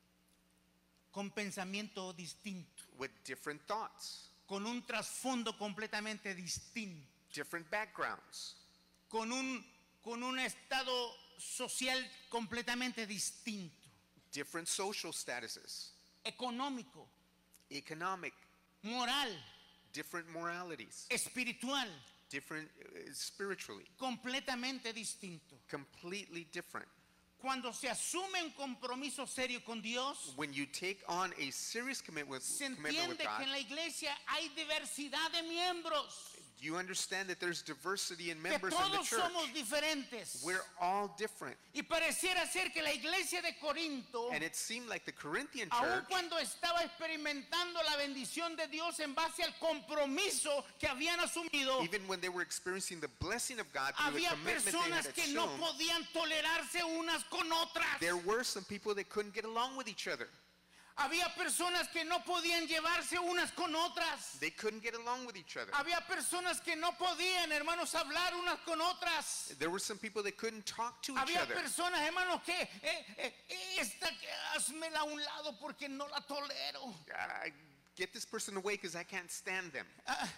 con pensamiento distinto, with different thoughts, con un trasfondo completamente distinto, different backgrounds, con un, con un estado social completamente distinto, different social statuses, económico, economic, moral, different moralities, espiritual, different uh, spiritually, completamente distinto. completely different. Cuando se asume un compromiso serio con Dios, When you take on a serious commitment with, se commitment with entiende God, que en la iglesia hay diversidad de miembros, you understand that there's diversity in que members in the todos church. somos diferentes. We're all different. Y pareciera ser que la iglesia de Corinto, And it seemed like the Corinthian aun church, cuando estaba experimentando la bendición de Dios en base al compromiso que habían asumido, even when they were experiencing the blessing of God through the había commitment they personas had que no assumed, podían tolerarse unas con otras. there were some people that couldn't get along with each other. Había personas que no podían llevarse unas con otras. They couldn't get along with each other. Había personas que no podían, hermanos, hablar unas con otras. There were some people that couldn't talk to each Había other. personas, hermanos, que eh, eh, esta que házmela a un lado porque no la tolero. I get this person away because I can't stand them.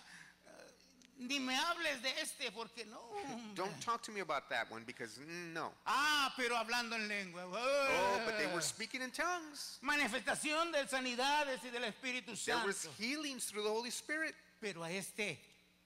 Ni me hables de este porque no. Don't talk to me about that one because mm, no. Ah, pero hablando en lengua. Oh, but they were speaking in tongues. Manifestación de sanidades y del Espíritu There was Santo. healings through the Holy Spirit, Pero a este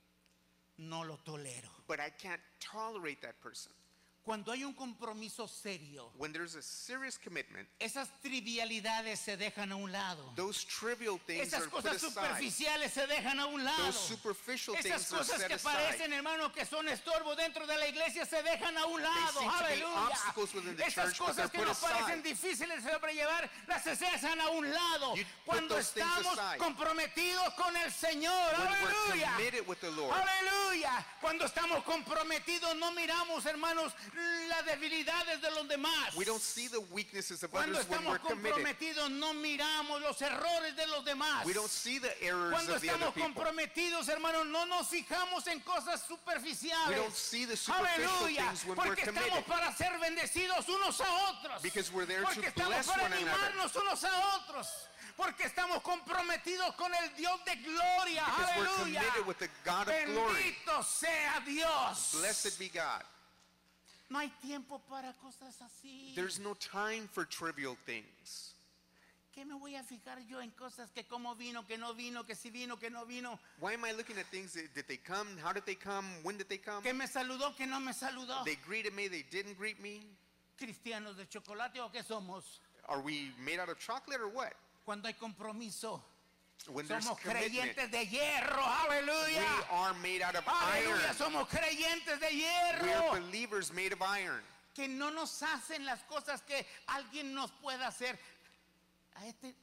no lo tolero. but I can't tolerate that person. Cuando hay un compromiso serio, When there's a serious commitment, esas trivialidades se dejan a un lado. those trivial things Esas are put cosas aside. superficiales se dejan a un lado. Those superficial Esas things are cosas set que aside. parecen, hermanos, que son estorbo dentro de la iglesia se dejan a un lado. seem to be Aleluya. obstacles within the Esas church, but cosas they're que put nos parecen aside. difíciles de sobrellevar las dejan a un lado. You put Cuando those things estamos aside. comprometidos con el Señor. When we're Aleluya. committed with the Lord. Aleluya. Cuando estamos comprometidos no miramos, hermanos, las debilidades de los demás. We don't see the weaknesses of Cuando others when estamos we're committed. comprometidos no miramos los errores de los demás. We don't see the errors Cuando of the other estamos people. comprometidos, hermanos, no nos fijamos en cosas superficiales. We don't see the superficial Aleluya, things when we're porque estamos committed. para ser bendecidos unos a otros. Because we're there to Porque estamos bless para one another. animarnos unos a otros. Porque estamos comprometidos con el Dios de gloria. Because we're Aleluya. committed with the God of glory. Bendito sea Dios. Blessed be God. No hay tiempo para cosas así. There's no time for trivial things. ¿Qué me voy a fijar yo en cosas que cómo vino, que no vino, que si vino, que no vino? Why am I looking at things? That, did they come? How did they come? When did they come? ¿Que me saludó, que no me saludó? They greeted me, they didn't greet me. ¿Cristianos de chocolate o qué somos? Are we made out of chocolate or what? Cuando hay compromiso, When there's somos commitment, creyentes de hierro. we Aleluya. are made out of Aleluya, iron. somos creyentes de We are hierro. believers made of iron. Que no nos hacen las cosas que alguien nos pueda hacer. A este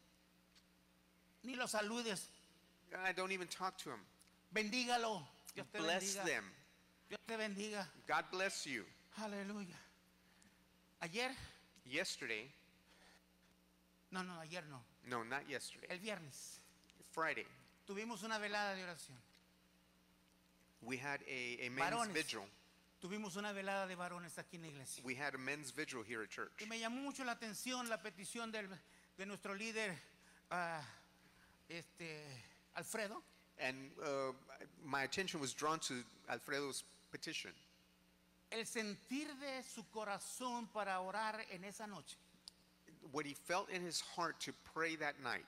ni lo saludes. I don't even talk to him. Bendígalo. Dios te Bless bendiga. them. Dios te bendiga. God bless you. Aleluya. Ayer, Yesterday, no, no, ayer no. no, not yesterday, El viernes Friday, tuvimos una velada de oración. we had a, a men's Varones. vigil. Tuvimos una velada de varones aquí en la iglesia. We had a men's vigil here at church. Y me llamó mucho la atención la petición del, de nuestro líder, ah, este, Alfredo, And uh, my attention was drawn to Alfredo's petition. el sentir de su corazón para orar en esa noche. What he felt in his heart to pray that night.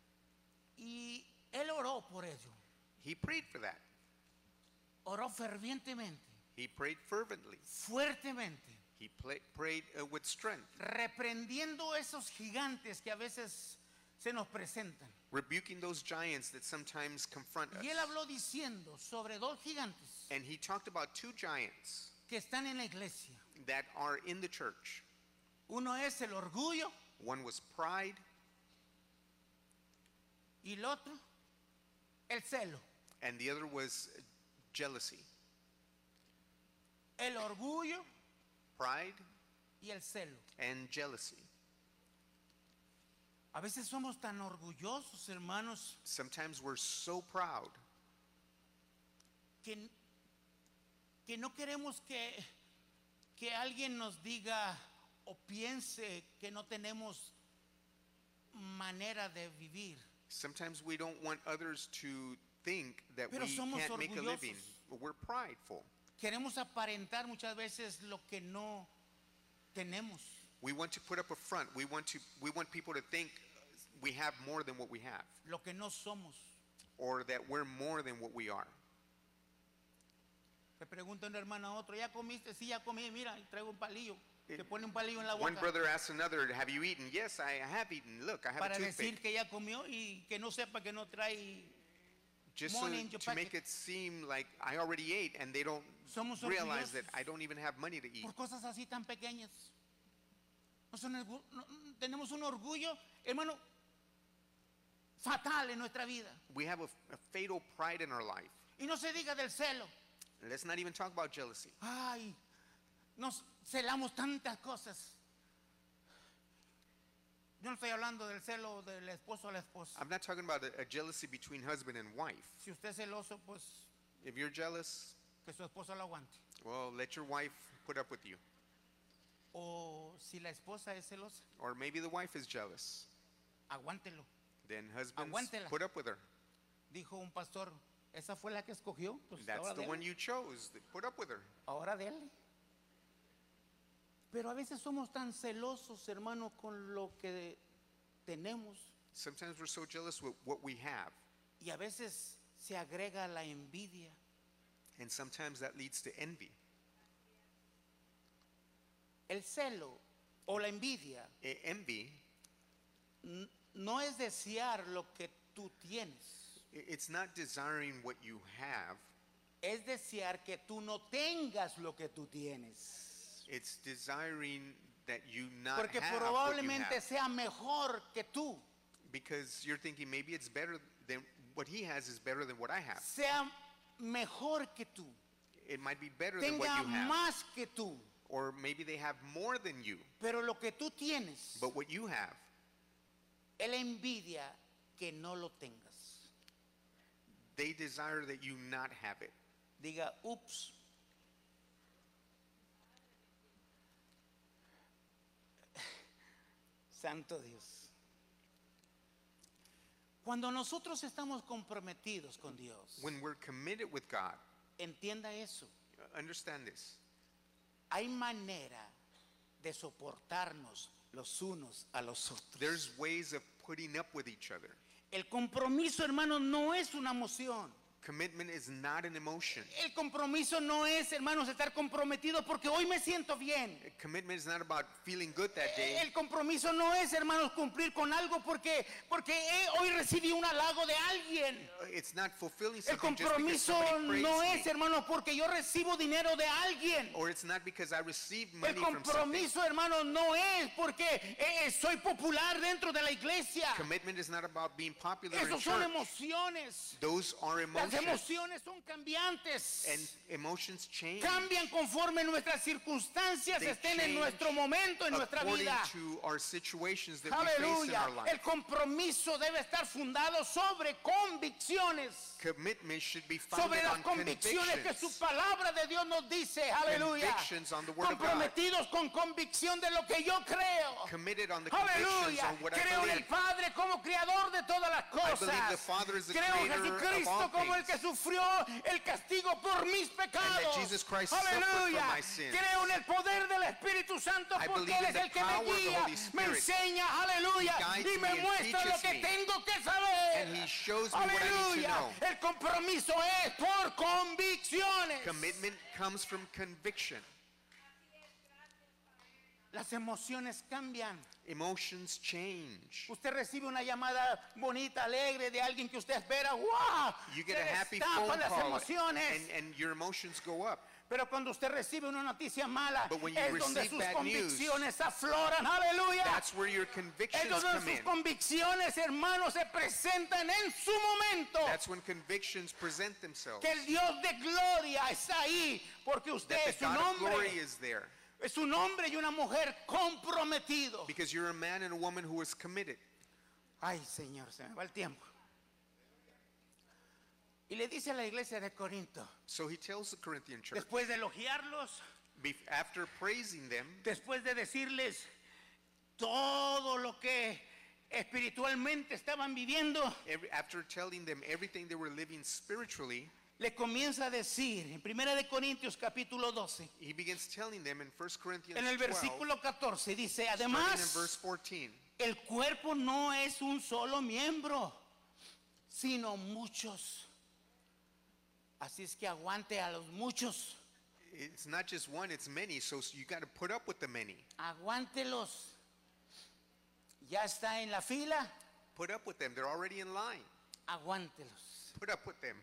Y él oró por ello. He prayed for that. Oró fervientemente, He prayed fervently. fuertemente, He play, prayed uh, with strength, reprendiendo esos gigantes que a veces se nos presentan. rebuking those giants that sometimes confront us. Y él habló diciendo sobre dos gigantes And he talked about two giants que están en la iglesia. that are in the church. Uno es el orgullo One was pride, y el otro el celo. and the other was jealousy. El orgullo Pride y el celo. and jealousy. A veces somos tan orgullosos, hermanos, Sometimes we're so proud que, que no queremos que, que alguien nos diga o piense que no tenemos manera de vivir. Sometimes we don't want others to think that Pero we somos can't make a living. orgullosos. We're prideful. Queremos aparentar muchas veces lo que no tenemos. We want to put up a front. We want to we want people to think we have more than what we have, Lo que no somos. or that we're more than what we are. Le pregunta un hermano a otro, ¿ya comiste? Sí, ya comí, mira, y traigo un palillo. Te pone un palillo en la One boca brother asks another, "Have you eaten?" "Yes, I have eaten. Look, I have para a decir toothpick." que ya comió y que no sepa que no trae. Just so, money in your to make pocket. it seem like I already ate, and they don't Somos realize that orgullosos. I don't even have money to eat. Por cosas así tan pequeñas. No son orgu- no- tenemos un orgullo, hermano, fatal en nuestra vida. We have a, a fatal pride in our life. Y no se diga del celo. Let's not even talk about jealousy. Ay, nos celamos tantas cosas. Yo no estoy hablando del celo del esposo a la esposa. I'm not talking about a, a jealousy between husband and wife. Si usted es celoso, pues If you're jealous, que su esposa lo aguante. well, let your wife put up with you. O si la esposa es celosa, Or maybe the wife is jealous. aguántelo. Then husbands Aguántela. put up with her. Dijo un pastor, esa fue la que escogió. Pues That's ahora the one dele. you chose. Put up with her. Ahora dele. Pero a veces somos tan celosos, hermano, con lo que tenemos. Sometimes we're so jealous with what we have. Y a veces se agrega la envidia. And sometimes that leads to envy. El celo o la envidia E- Envy, n- no es desear lo que tú tienes. i- it's not desiring what you have. Es desear que tú no tengas lo que tú tienes. It's desiring that you not Porque have what you probablemente have. sea mejor que tú. Because you're thinking maybe it's better than what he has is better than what I have. Sea mejor que tú. It might be better than what Tenga you have. más que tú. or maybe they have more than you. Pero lo que tú tienes, But what you have, él envidia que no lo tengas. they desire that you not have it. Diga, ups. Santo Dios. Cuando nosotros estamos comprometidos con Dios, When we're committed with God, entienda eso. understand this. Hay manera de soportarnos los unos a los otros. There's ways of putting up with each other. El compromiso, hermano, no es una emoción. Commitment is not an emotion. El compromiso no es, hermanos, estar comprometido porque hoy me siento bien. Commitment is not about feeling good that day. El compromiso no es, hermanos, cumplir con algo porque, porque eh, hoy recibí un halago de alguien. It's not fulfilling El something just because compromiso somebody praised no me. es, hermanos, porque yo recibo dinero de alguien. Or it's not because I received El money from something. compromiso, hermanos, no es porque eh, soy popular dentro de la iglesia. Commitment is not about being popular in Esos son church. emociones. Those are Las emotions. emociones son cambiantes. And emotions change Cambian conforme nuestras circunstancias They estén en change nuestro momento, en nuestra according vida. to our situations that we face in Aleluya. our life. El compromiso debe estar fundado sobre convicciones. Commitment should be founded Sobre las on convicciones que su convictions. palabra de Dios nos dice. Aleluya. Convictions on the word of God. Comprometidos con convicción de lo que yo creo. Committed on the convictions Aleluya. on what I Creo en el believe. Padre como creador de todas las believe the cosas. Father is the Creo en creator of Jesucristo all como el que things. sufrió el castigo por mis pecados. Jesus Christ suffered for Aleluya. my sins. Creo en el poder del Espíritu Santo I porque believe Él in es the el que me power of the guía, Holy me Spirit. enseña, aleluya, He guides y me me and muestra lo teaches que me. tengo que saber. And he shows me what I need to Aleluya. know. El compromiso es por convicciones. Commitment comes from conviction. Las emociones cambian. Emotions change. Usted recibe una llamada bonita, alegre de alguien que usted espera. ¡Wow! You get Se a happy destapan phone las call emociones. and, and your emotions go up. Pero cuando usted recibe una noticia mala, But when you es donde receive sus bad convicciones afloran. Aleluya. That's where your Es convictions donde come sus in. convicciones, hermanos, se presentan en su momento. That's when convictions present themselves. Que el Dios de gloria está ahí, porque usted That es the un God of glory hombre, is there. es un hombre y una mujer comprometido. Because you're a man and a woman who is committed. Ay, Señor, se me va el tiempo. Y le dice a la iglesia de Corinto, So he tells the Corinthian church, después de elogiarlos, bef- after praising them, después de decirles todo lo que espiritualmente estaban viviendo, every, after telling them everything they were living spiritually, le comienza a decir en Primera de Corintios capítulo doce, he begins telling them in First Corinthians en el twelve, versículo catorce, dice, starting in además, verse fourteen, el cuerpo no es un solo miembro, sino muchos. Así es que aguante a los muchos, it's not just one, it's many, so you got to put up with the many. aguántelos. Ya está en la fila, Put up with them, they're already in line. aguántelos. Put up with them.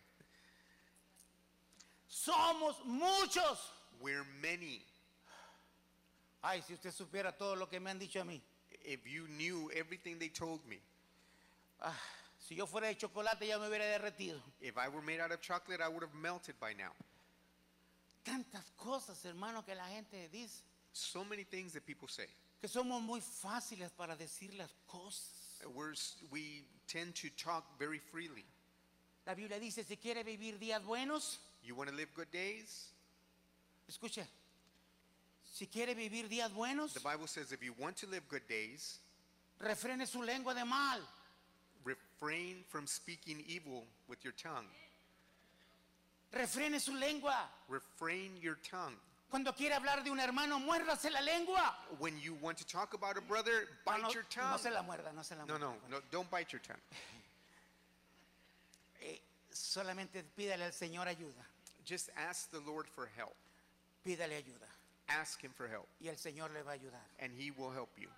Somos muchos. We're many. Ay, si usted supiera todo lo que me han dicho a mí. If you knew everything they told me, Ah, si yo fuera de chocolate ya me hubiera derretido. if I were made out of chocolate, I would have melted by now. Tantas cosas, hermano, que la gente dice. So many things that people say. Que somos muy fáciles para decir las cosas. We're, s- we tend to talk very freely. La Biblia dice, si quiere vivir días buenos, You want to live good days? escuche, si quiere vivir días buenos, The Bible says if you want to live good days, refrene su lengua de mal. refrain from speaking evil with your tongue. Refrene su lengua. Refrain your tongue. Cuando quiere hablar de un hermano, muérdase la lengua. When you want to talk about a brother, bite no, your no tongue. se la muerda, no se la No, muerda. no, no, don't bite your tongue. Eh, solamente pídale al Señor ayuda. Just ask the Lord for help. Pídale ayuda. Ask him for help, Y el Señor le va a ayudar. and he will help you.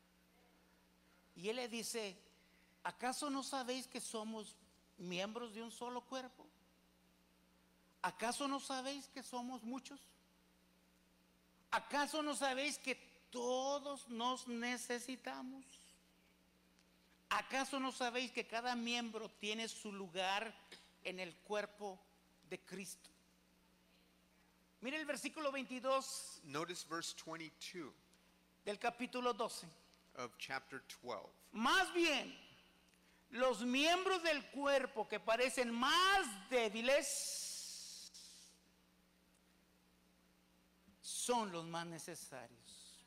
Y Él le dice, ¿acaso no sabéis que somos miembros de un solo cuerpo? ¿Acaso no sabéis que somos muchos? ¿Acaso no sabéis que todos nos necesitamos? ¿Acaso no sabéis que cada miembro tiene su lugar en el cuerpo de Cristo? Mire el versículo veintidós Notice verse twenty-two del capítulo doce. of chapter twelve. Más bien, los miembros del cuerpo que parecen más débiles son los más necesarios.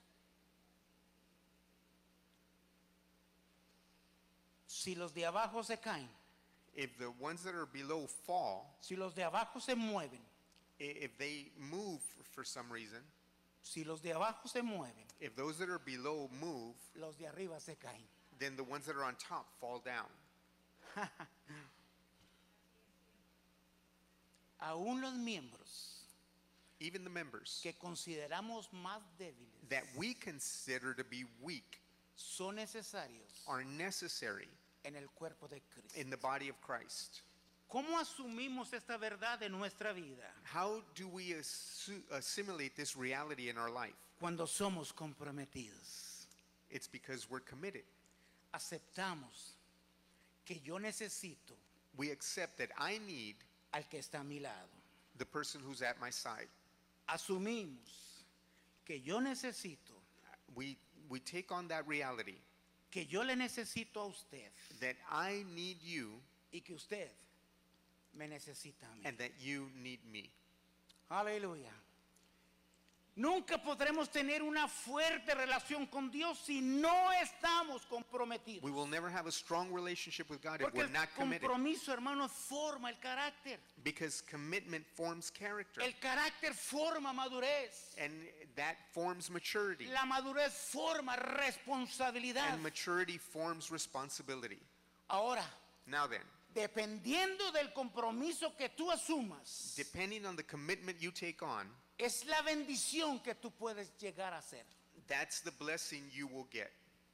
Si los de abajo se caen, If the ones that are below fall, si los de abajo se mueven, i- if they move for some reason, si los de abajo se mueven, if those that are below move, los de arriba se caen. then the ones that are on top fall down. Aún los miembros Even the members que consideramos más débiles that we consider to be weak son necesarios are necessary en el cuerpo de Cristo. in the body of Christ. ¿Cómo asumimos esta verdad en nuestra vida? How do we assu- assimilate this reality in our life? Cuando somos comprometidos. It's because we're committed. Aceptamos que yo necesito We accept that I need al que está a mi lado. the person who's at my side. Asumimos que yo necesito, We, we take on that reality que yo le necesito a usted that I need you y que usted me necesita a mí. and that you need me. Aleluya. Nunca podremos tener una fuerte relación con Dios si no estamos comprometidos. We will never have a strong relationship with God if Porque we're el not committed. compromiso, hermano, forma el carácter. Because commitment forms character. El carácter forma madurez. And that forms maturity. La madurez forma responsabilidad. And maturity forms responsibility. Ahora, Now then, dependiendo del compromiso que tú asumas, depending on the commitment you take on, es la bendición que tú puedes llegar a ser. that's the blessing you will get.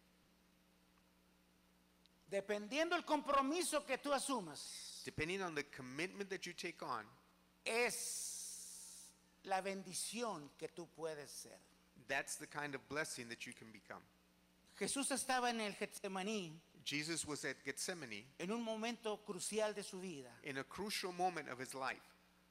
Dependiendo del compromiso que tú asumas, Depending on the commitment that you take on, es la bendición que tú puedes ser. that's the kind of blessing that you can become. Jesús estaba en el Getsemaní Jesus was at Gethsemane en un momento crucial de su vida, in a crucial moment of his life.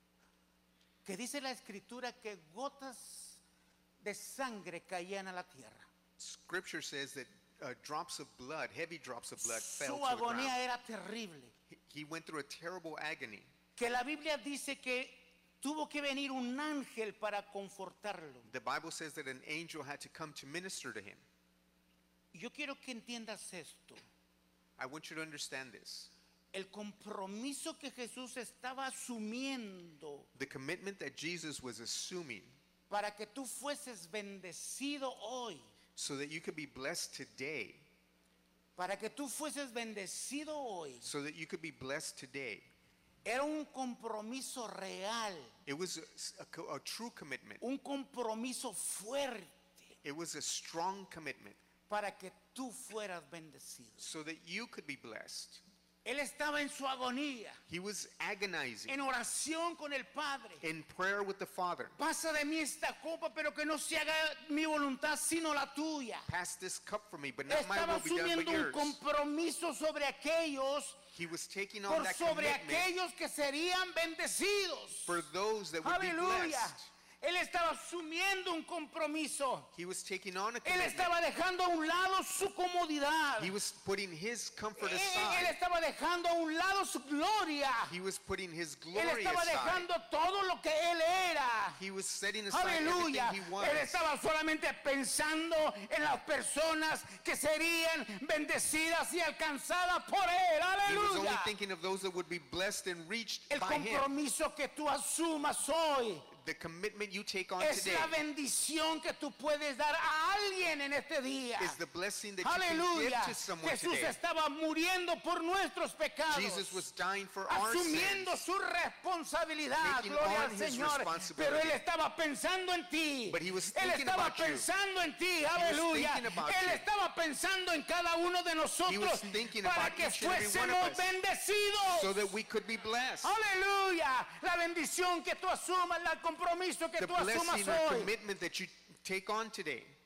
que dice la escritura que gotas de sangre caían a la tierra. Scripture says that uh, drops of blood, heavy drops of blood, fell Su to the ground. agonía era terrible. He- He went through a terrible agony. Que la Biblia dice que tuvo que venir un ángel para confortarlo. The Bible says that an angel had to come to minister to him. Y yo quiero que entiendas esto. I want you to understand this. El compromiso que Jesús estaba asumiendo The commitment that Jesus was assuming para que tú fueses bendecido hoy, so that you could be blessed today, para que tú fueses bendecido hoy, so that you could be blessed today. era un compromiso real, It was a, a co- a true commitment. un compromiso fuerte It was a strong commitment para que tú fueras bendecido. so that you could be blessed. Él estaba en su agonía, He was agonizing en oración con el Padre. in prayer with the Father. Pasa de mí esta copa, pero que no se haga mi voluntad sino la tuya. Pass this cup from me, but not my Estaba will be done but asumiendo un yours. compromiso sobre aquellos, He was taking on por that sobre commitment aquellos que serían bendecidos. for those that would be Aleluya. blessed. Él estaba asumiendo un compromiso. He was taking on a Él commitment. estaba dejando a un lado su comodidad. He was putting his comfort Él, él aside. estaba dejando a un lado su gloria. He was putting his Él glory estaba aside. dejando todo lo que él era. He was setting aside everything Aleluya. he was. Él estaba solamente pensando en las personas que serían bendecidas y alcanzadas por él. He was only Aleluya. thinking of those that would be blessed and reached El by him. compromiso que tú asumas hoy The commitment you take on es today la bendición que tú puedes dar a alguien en este día. is the blessing that you can Aleluya. give to someone Jesús today. estaba muriendo por nuestros pecados. Jesus was dying for our Asumiendo sins, su responsabilidad, Taking gloria on al his Señor. responsibility. Pero él estaba pensando en ti. But he was Él thinking estaba about you. pensando en ti, was aleluya. thinking about Él you. estaba pensando en cada uno de He nosotros was thinking para about que each and every one of fuésemos us, bendecidos. so that we could be blessed. Aleluya. La bendición que tú asumas, el compromiso que The tú asumas blessing or hoy commitment that you take on today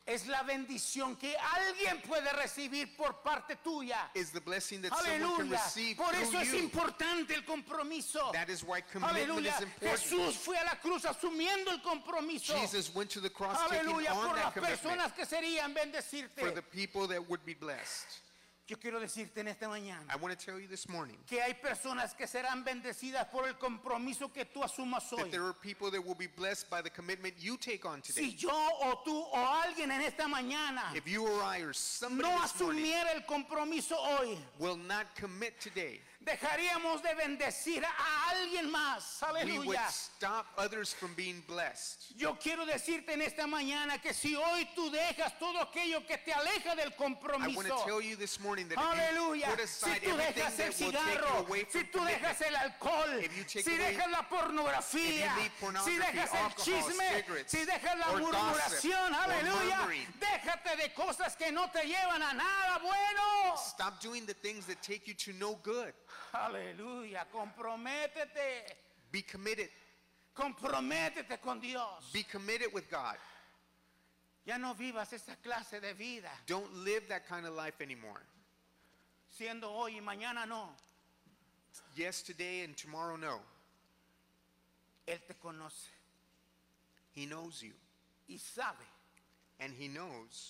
es la bendición que alguien puede recibir por parte tuya. is the blessing that someone can Aleluya. receive Por through eso es you. importante el compromiso. That is why commitment Aleluya. is important. Jesús fue a la cruz asumiendo el compromiso. Jesus went to the cross taking Aleluya. on Por that las commitment personas que serían for bendecirte. the people that would be blessed. Yo quiero decirte en esta mañana I want to tell you this morning que hay personas que serán bendecidas por el compromiso que tú asumas that hoy. there are people that will be blessed by the commitment you take on today. Si yo o tú o alguien en esta mañana If you or I or somebody no this morning asumiera el compromiso hoy, will not commit today, dejaríamos de bendecir a alguien más. we would Aleluya. stop others from being blessed. Yo quiero decirte en esta mañana que si hoy tú dejas todo aquello que te aleja del I want to compromiso, tell you this morning that if you aleluya, put si aside tú everything dejas el that will take you cigarro, away si from tú dejas commitment, el alcohol, if you take si away- dejas la pornografía, if you leave si pornography, dejas el alcohol, chisme, cigarettes, si dejas la or murmuración, gossip, or aleluya, murmuring. déjate de cosas que no te llevan a nada bueno. stop doing the things that take you to no good. Aleluya, comprométete, Be committed. comprométete con Dios. Be committed with God. Ya no vivas esa clase de vida, Don't live that kind of life anymore. siendo hoy y mañana no. Yes, today and tomorrow, no. Él te conoce He knows you. y sabe And He knows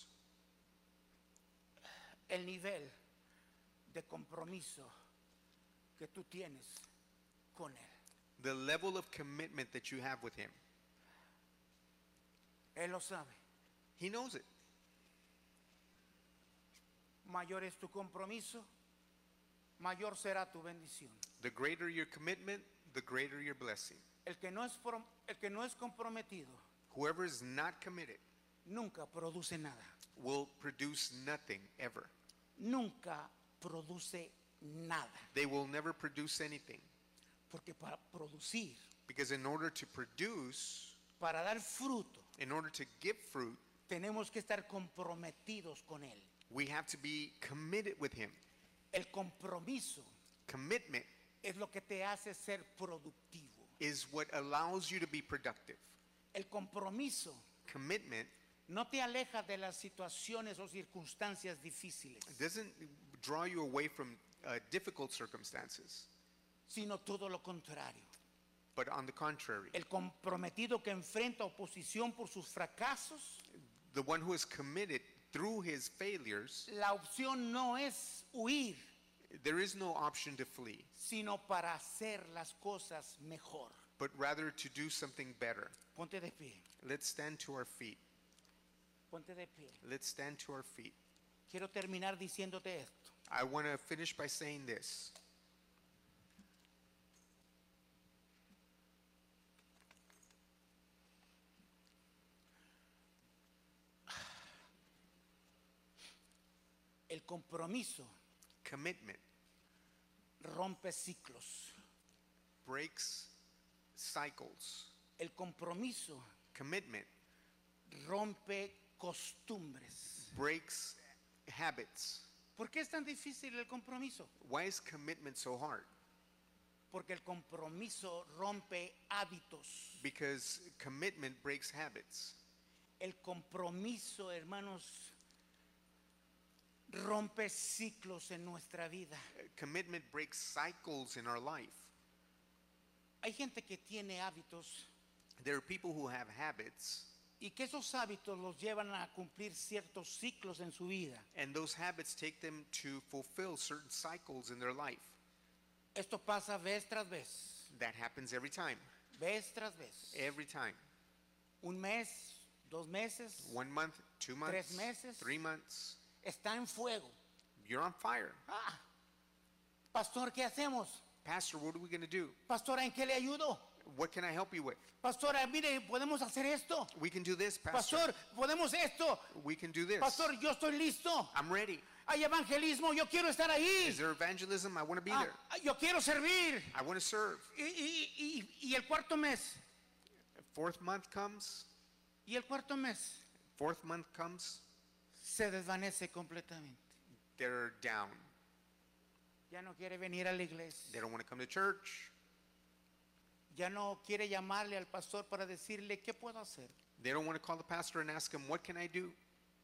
el nivel de compromiso que tú tienes con Él. the level of commitment that you have with Him. Él lo sabe. He knows it. Mayor es tu compromiso, mayor será tu bendición. The greater your commitment, the greater your blessing. El que no es, prom- el que no es comprometido Whoever is not committed nunca produce nada. will produce nothing ever. Nunca produce nada. They will never produce anything. Porque para producir, Because in order to produce, para dar fruto, in order to give fruit, tenemos que estar comprometidos con Él. we have to be committed with Him. El compromiso Commitment es lo que te hace ser productivo. is what allows you to be productive. El compromiso Commitment no te aleja de las situaciones o circunstancias difíciles, doesn't draw you away from uh, difficult circumstances, sino todo lo contrario. but on the contrary, El comprometido que enfrenta oposición por sus fracasos, the one who is committed through his failures, la opción no es huir, there is no option to flee, sino para hacer las cosas mejor. but rather to do something better. Ponte de pie, Let's stand to our feet. ponte de pie. Let's stand to our feet. Quiero terminar diciéndote esto. I want to finish by saying this. El compromiso Commitment rompe ciclos. breaks cycles. El compromiso Commitment rompe costumbres. breaks habits. ¿Por qué es tan difícil el compromiso? Why is commitment so hard? Porque el compromiso rompe hábitos. Because commitment breaks habits. El compromiso, hermanos, rompe ciclos en nuestra vida. Commitment breaks cycles in our life. Hay gente que tiene hábitos There are people who have habits, y que esos hábitos los llevan a cumplir ciertos ciclos en su vida. and those habits take them to fulfill certain cycles in their life. Esto pasa vez tras vez, That happens every time. vez tras vez. Every time. Un mes, dos meses, One month, two months, Tres meses. three months. está en fuego. You're on fire. Ah, pastor, ¿qué hacemos? Pastor, what are we going to do? Pastora, ¿en qué le ayudo? What can I help you with? Pastora, mire, podemos hacer esto. We can do this, Pastor. Pastor, podemos esto. We can do this. Pastor, yo estoy listo. I'm ready. Hay evangelismo, yo quiero estar ahí. Is there evangelism? I want to be Ah, there. yo quiero servir. I want to serve. Y, y- y- y el cuarto mes, Fourth month comes. y el cuarto mes Fourth month comes. se desvanece completamente. They're down. Ya no quiere venir a la iglesia. They don't want to come to church. Ya no quiere llamarle al pastor para decirle qué puedo hacer. They don't want to call the pastor and ask him, what can I do?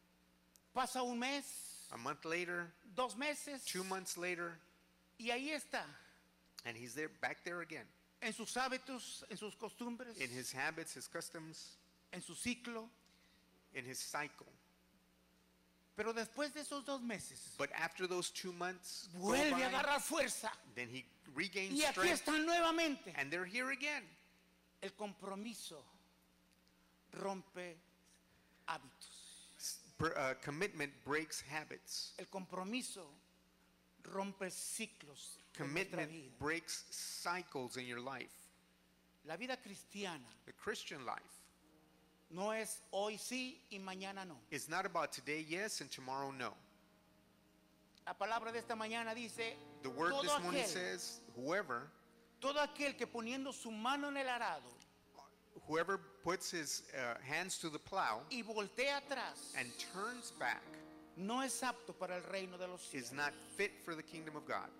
Pasa un mes, A month later, dos meses, two months later, y ahí está, and he's there, back there again. en sus hábitos, en sus costumbres, In his habits, his customs, en su ciclo. in his cycle. Pero después de esos dos meses, But after those two months go vuelve a by, agarrar fuerza. then he regains Y aquí strength, están nuevamente. and they're here again. El compromiso rompe hábitos. S- per- uh, commitment breaks habits. El compromiso rompe ciclos en nuestra Commitment vida. breaks cycles in your life. La vida cristiana The Christian life no es hoy sí y mañana no. is not about today, yes, and tomorrow, no. La palabra de esta mañana dice, The word todo this morning aquel, says, whoever, todo aquel que poniendo su mano en el arado whoever puts his uh, hands to the plow y voltea atrás, and turns back no es apto para el reino de los is cielos. not fit for the kingdom of God.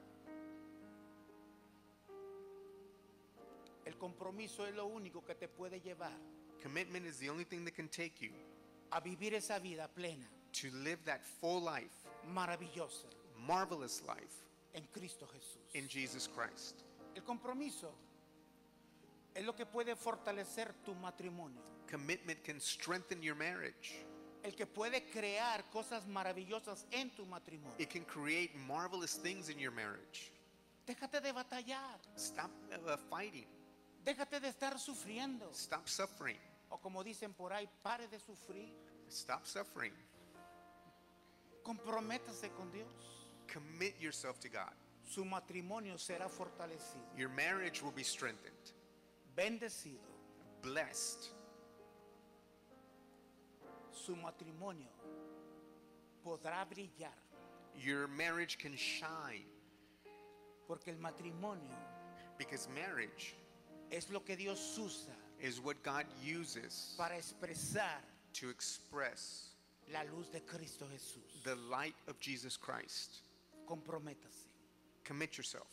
El compromiso es lo único que te puede llevar Commitment is the only thing that can take you a vivir esa vida plena, to live that full life, maravillosa, marvelous life en Cristo Jesús. in Jesus Christ. El compromiso es lo que puede fortalecer tu matrimonio, Commitment can strengthen your marriage. el que puede crear cosas maravillosas en tu matrimonio. It can create marvelous things in your marriage. Déjate de batallar, Stop uh, fighting. déjate de estar sufriendo, Stop suffering. o como dicen por ahí, pare de sufrir. Stop suffering. Comprométase con Dios. Commit yourself to God. Su matrimonio será fortalecido, Your marriage will be strengthened, bendecido. blessed. Su matrimonio podrá brillar, Your marriage can shine porque el matrimonio because marriage es lo que Dios usa is what God uses para expresar to express la luz de Cristo Jesús. the light of Jesus Christ. Comprométase, Commit yourself.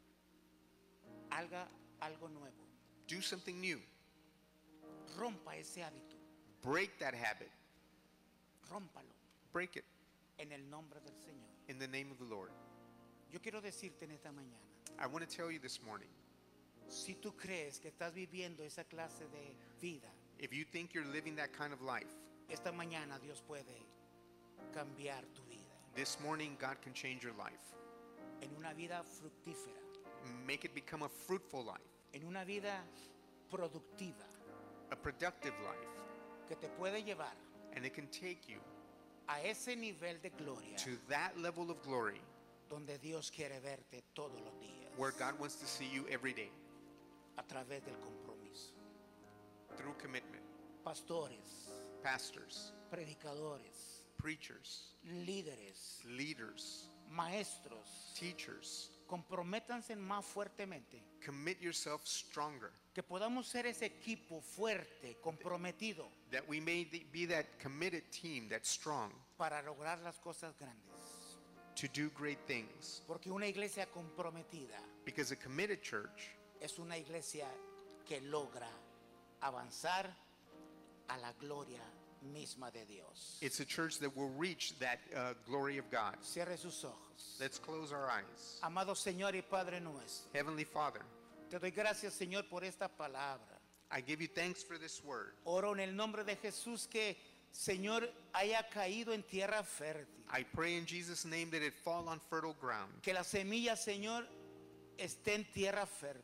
haga algo nuevo, Do something new. rompa ese hábito, Break that habit. rómpalo Break it en el nombre del Señor. in the name of the Lord. Yo quiero decirte en esta mañana, I want to tell you this morning, si tú crees que estás viviendo esa clase de vida, if you think you're living that kind of life, esta mañana Dios puede cambiar tu vida this morning God can change your life. en una vida fructífera, Make it become a fruitful life, en una vida productiva a productive life, que te puede llevar and it can take you a ese nivel de gloria to that level of glory donde Dios quiere verte todos los días where God wants to see you every day a través del compromiso. through commitment. Pastores, Pastors, predicadores, preachers, líderes, leaders, maestros, teachers, comprométanse más fuertemente, commit yourself stronger, que podamos ser ese equipo fuerte, comprometido that we may be that committed team that's strong para lograr las cosas grandes. to do great things. Porque una iglesia comprometida Because a committed church es una iglesia que logra avanzar a la gloria misma de Dios. It's a church that will reach that uh, glory of God. Cierre sus ojos. Let's close our eyes. Amado Señor y Padre nuestro, Heavenly Father, te doy gracias, Señor, por esta palabra. I give you thanks for this word. Oro en el nombre de Jesús que, Señor, haya caído en tierra fértil. I pray in Jesus' name that it fall on fertile ground, Que la semilla, Señor, esté en tierra fértil.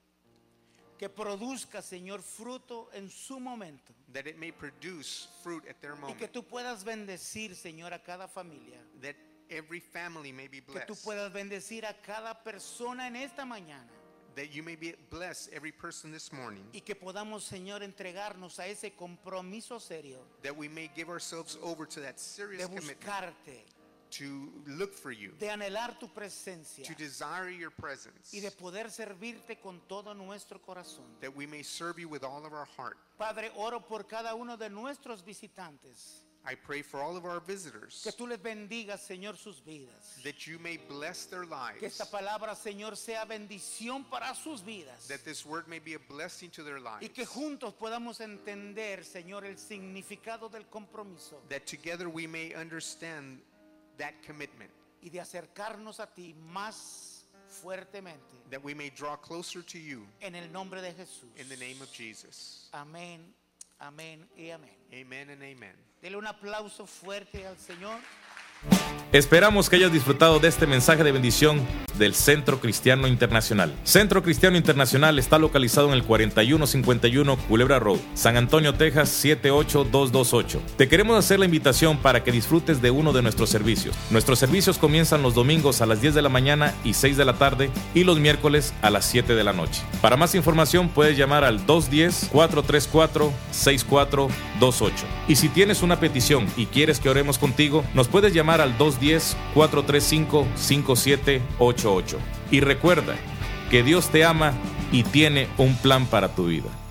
Que produzca, Señor, fruto en su momento. that it may produce fruit at their Y que moment, tú puedas bendecir, Señor, a cada familia. that every family may be Que tú blessed, puedas bendecir a cada persona en esta mañana. that you may be bless every person this morning, Y que podamos, Señor, entregarnos a ese compromiso serio that we may give ourselves over to that serious de commitment buscarte, to look for you, de anhelar tu presencia to desire your presence, y de poder servirte con todo nuestro corazón. that we may serve you with all of our heart. Padre, oro por cada uno de nuestros visitantes. I pray for all of our visitors, Que tú les bendigas, Señor, sus vidas. that you may bless their Que esta lives, palabra, Señor, sea bendición para sus vidas. that this word may be a blessing to their lives, Y que juntos podamos entender, Señor, el significado del compromiso that together we may understand that commitment, y de acercarnos a ti más fuertemente. that we may draw closer to you En el nombre de Jesús. in the name of Jesus. Amén, amén y amén. Amen and amen. Dele un aplauso fuerte al Señor. Esperamos que hayas disfrutado de este mensaje de bendición del Centro Cristiano Internacional. Centro Cristiano Internacional está localizado en el cuarenta y uno cincuenta y uno Culebra Road, San Antonio, Texas siete ocho dos dos ocho. Te queremos hacer la invitación para que disfrutes de uno de nuestros servicios. Nuestros servicios comienzan los domingos a las diez de la mañana y seis de la tarde y los miércoles a las siete de la noche. Para más información puedes llamar al dos uno cero, cuatro tres cuatro, seis cuatro dos ocho. Y si tienes una petición y quieres que oremos contigo, nos puedes llamar al dos uno cero, cuatro tres cinco, cinco siete ocho ocho. Y recuerda que Dios te ama y tiene un plan para tu vida.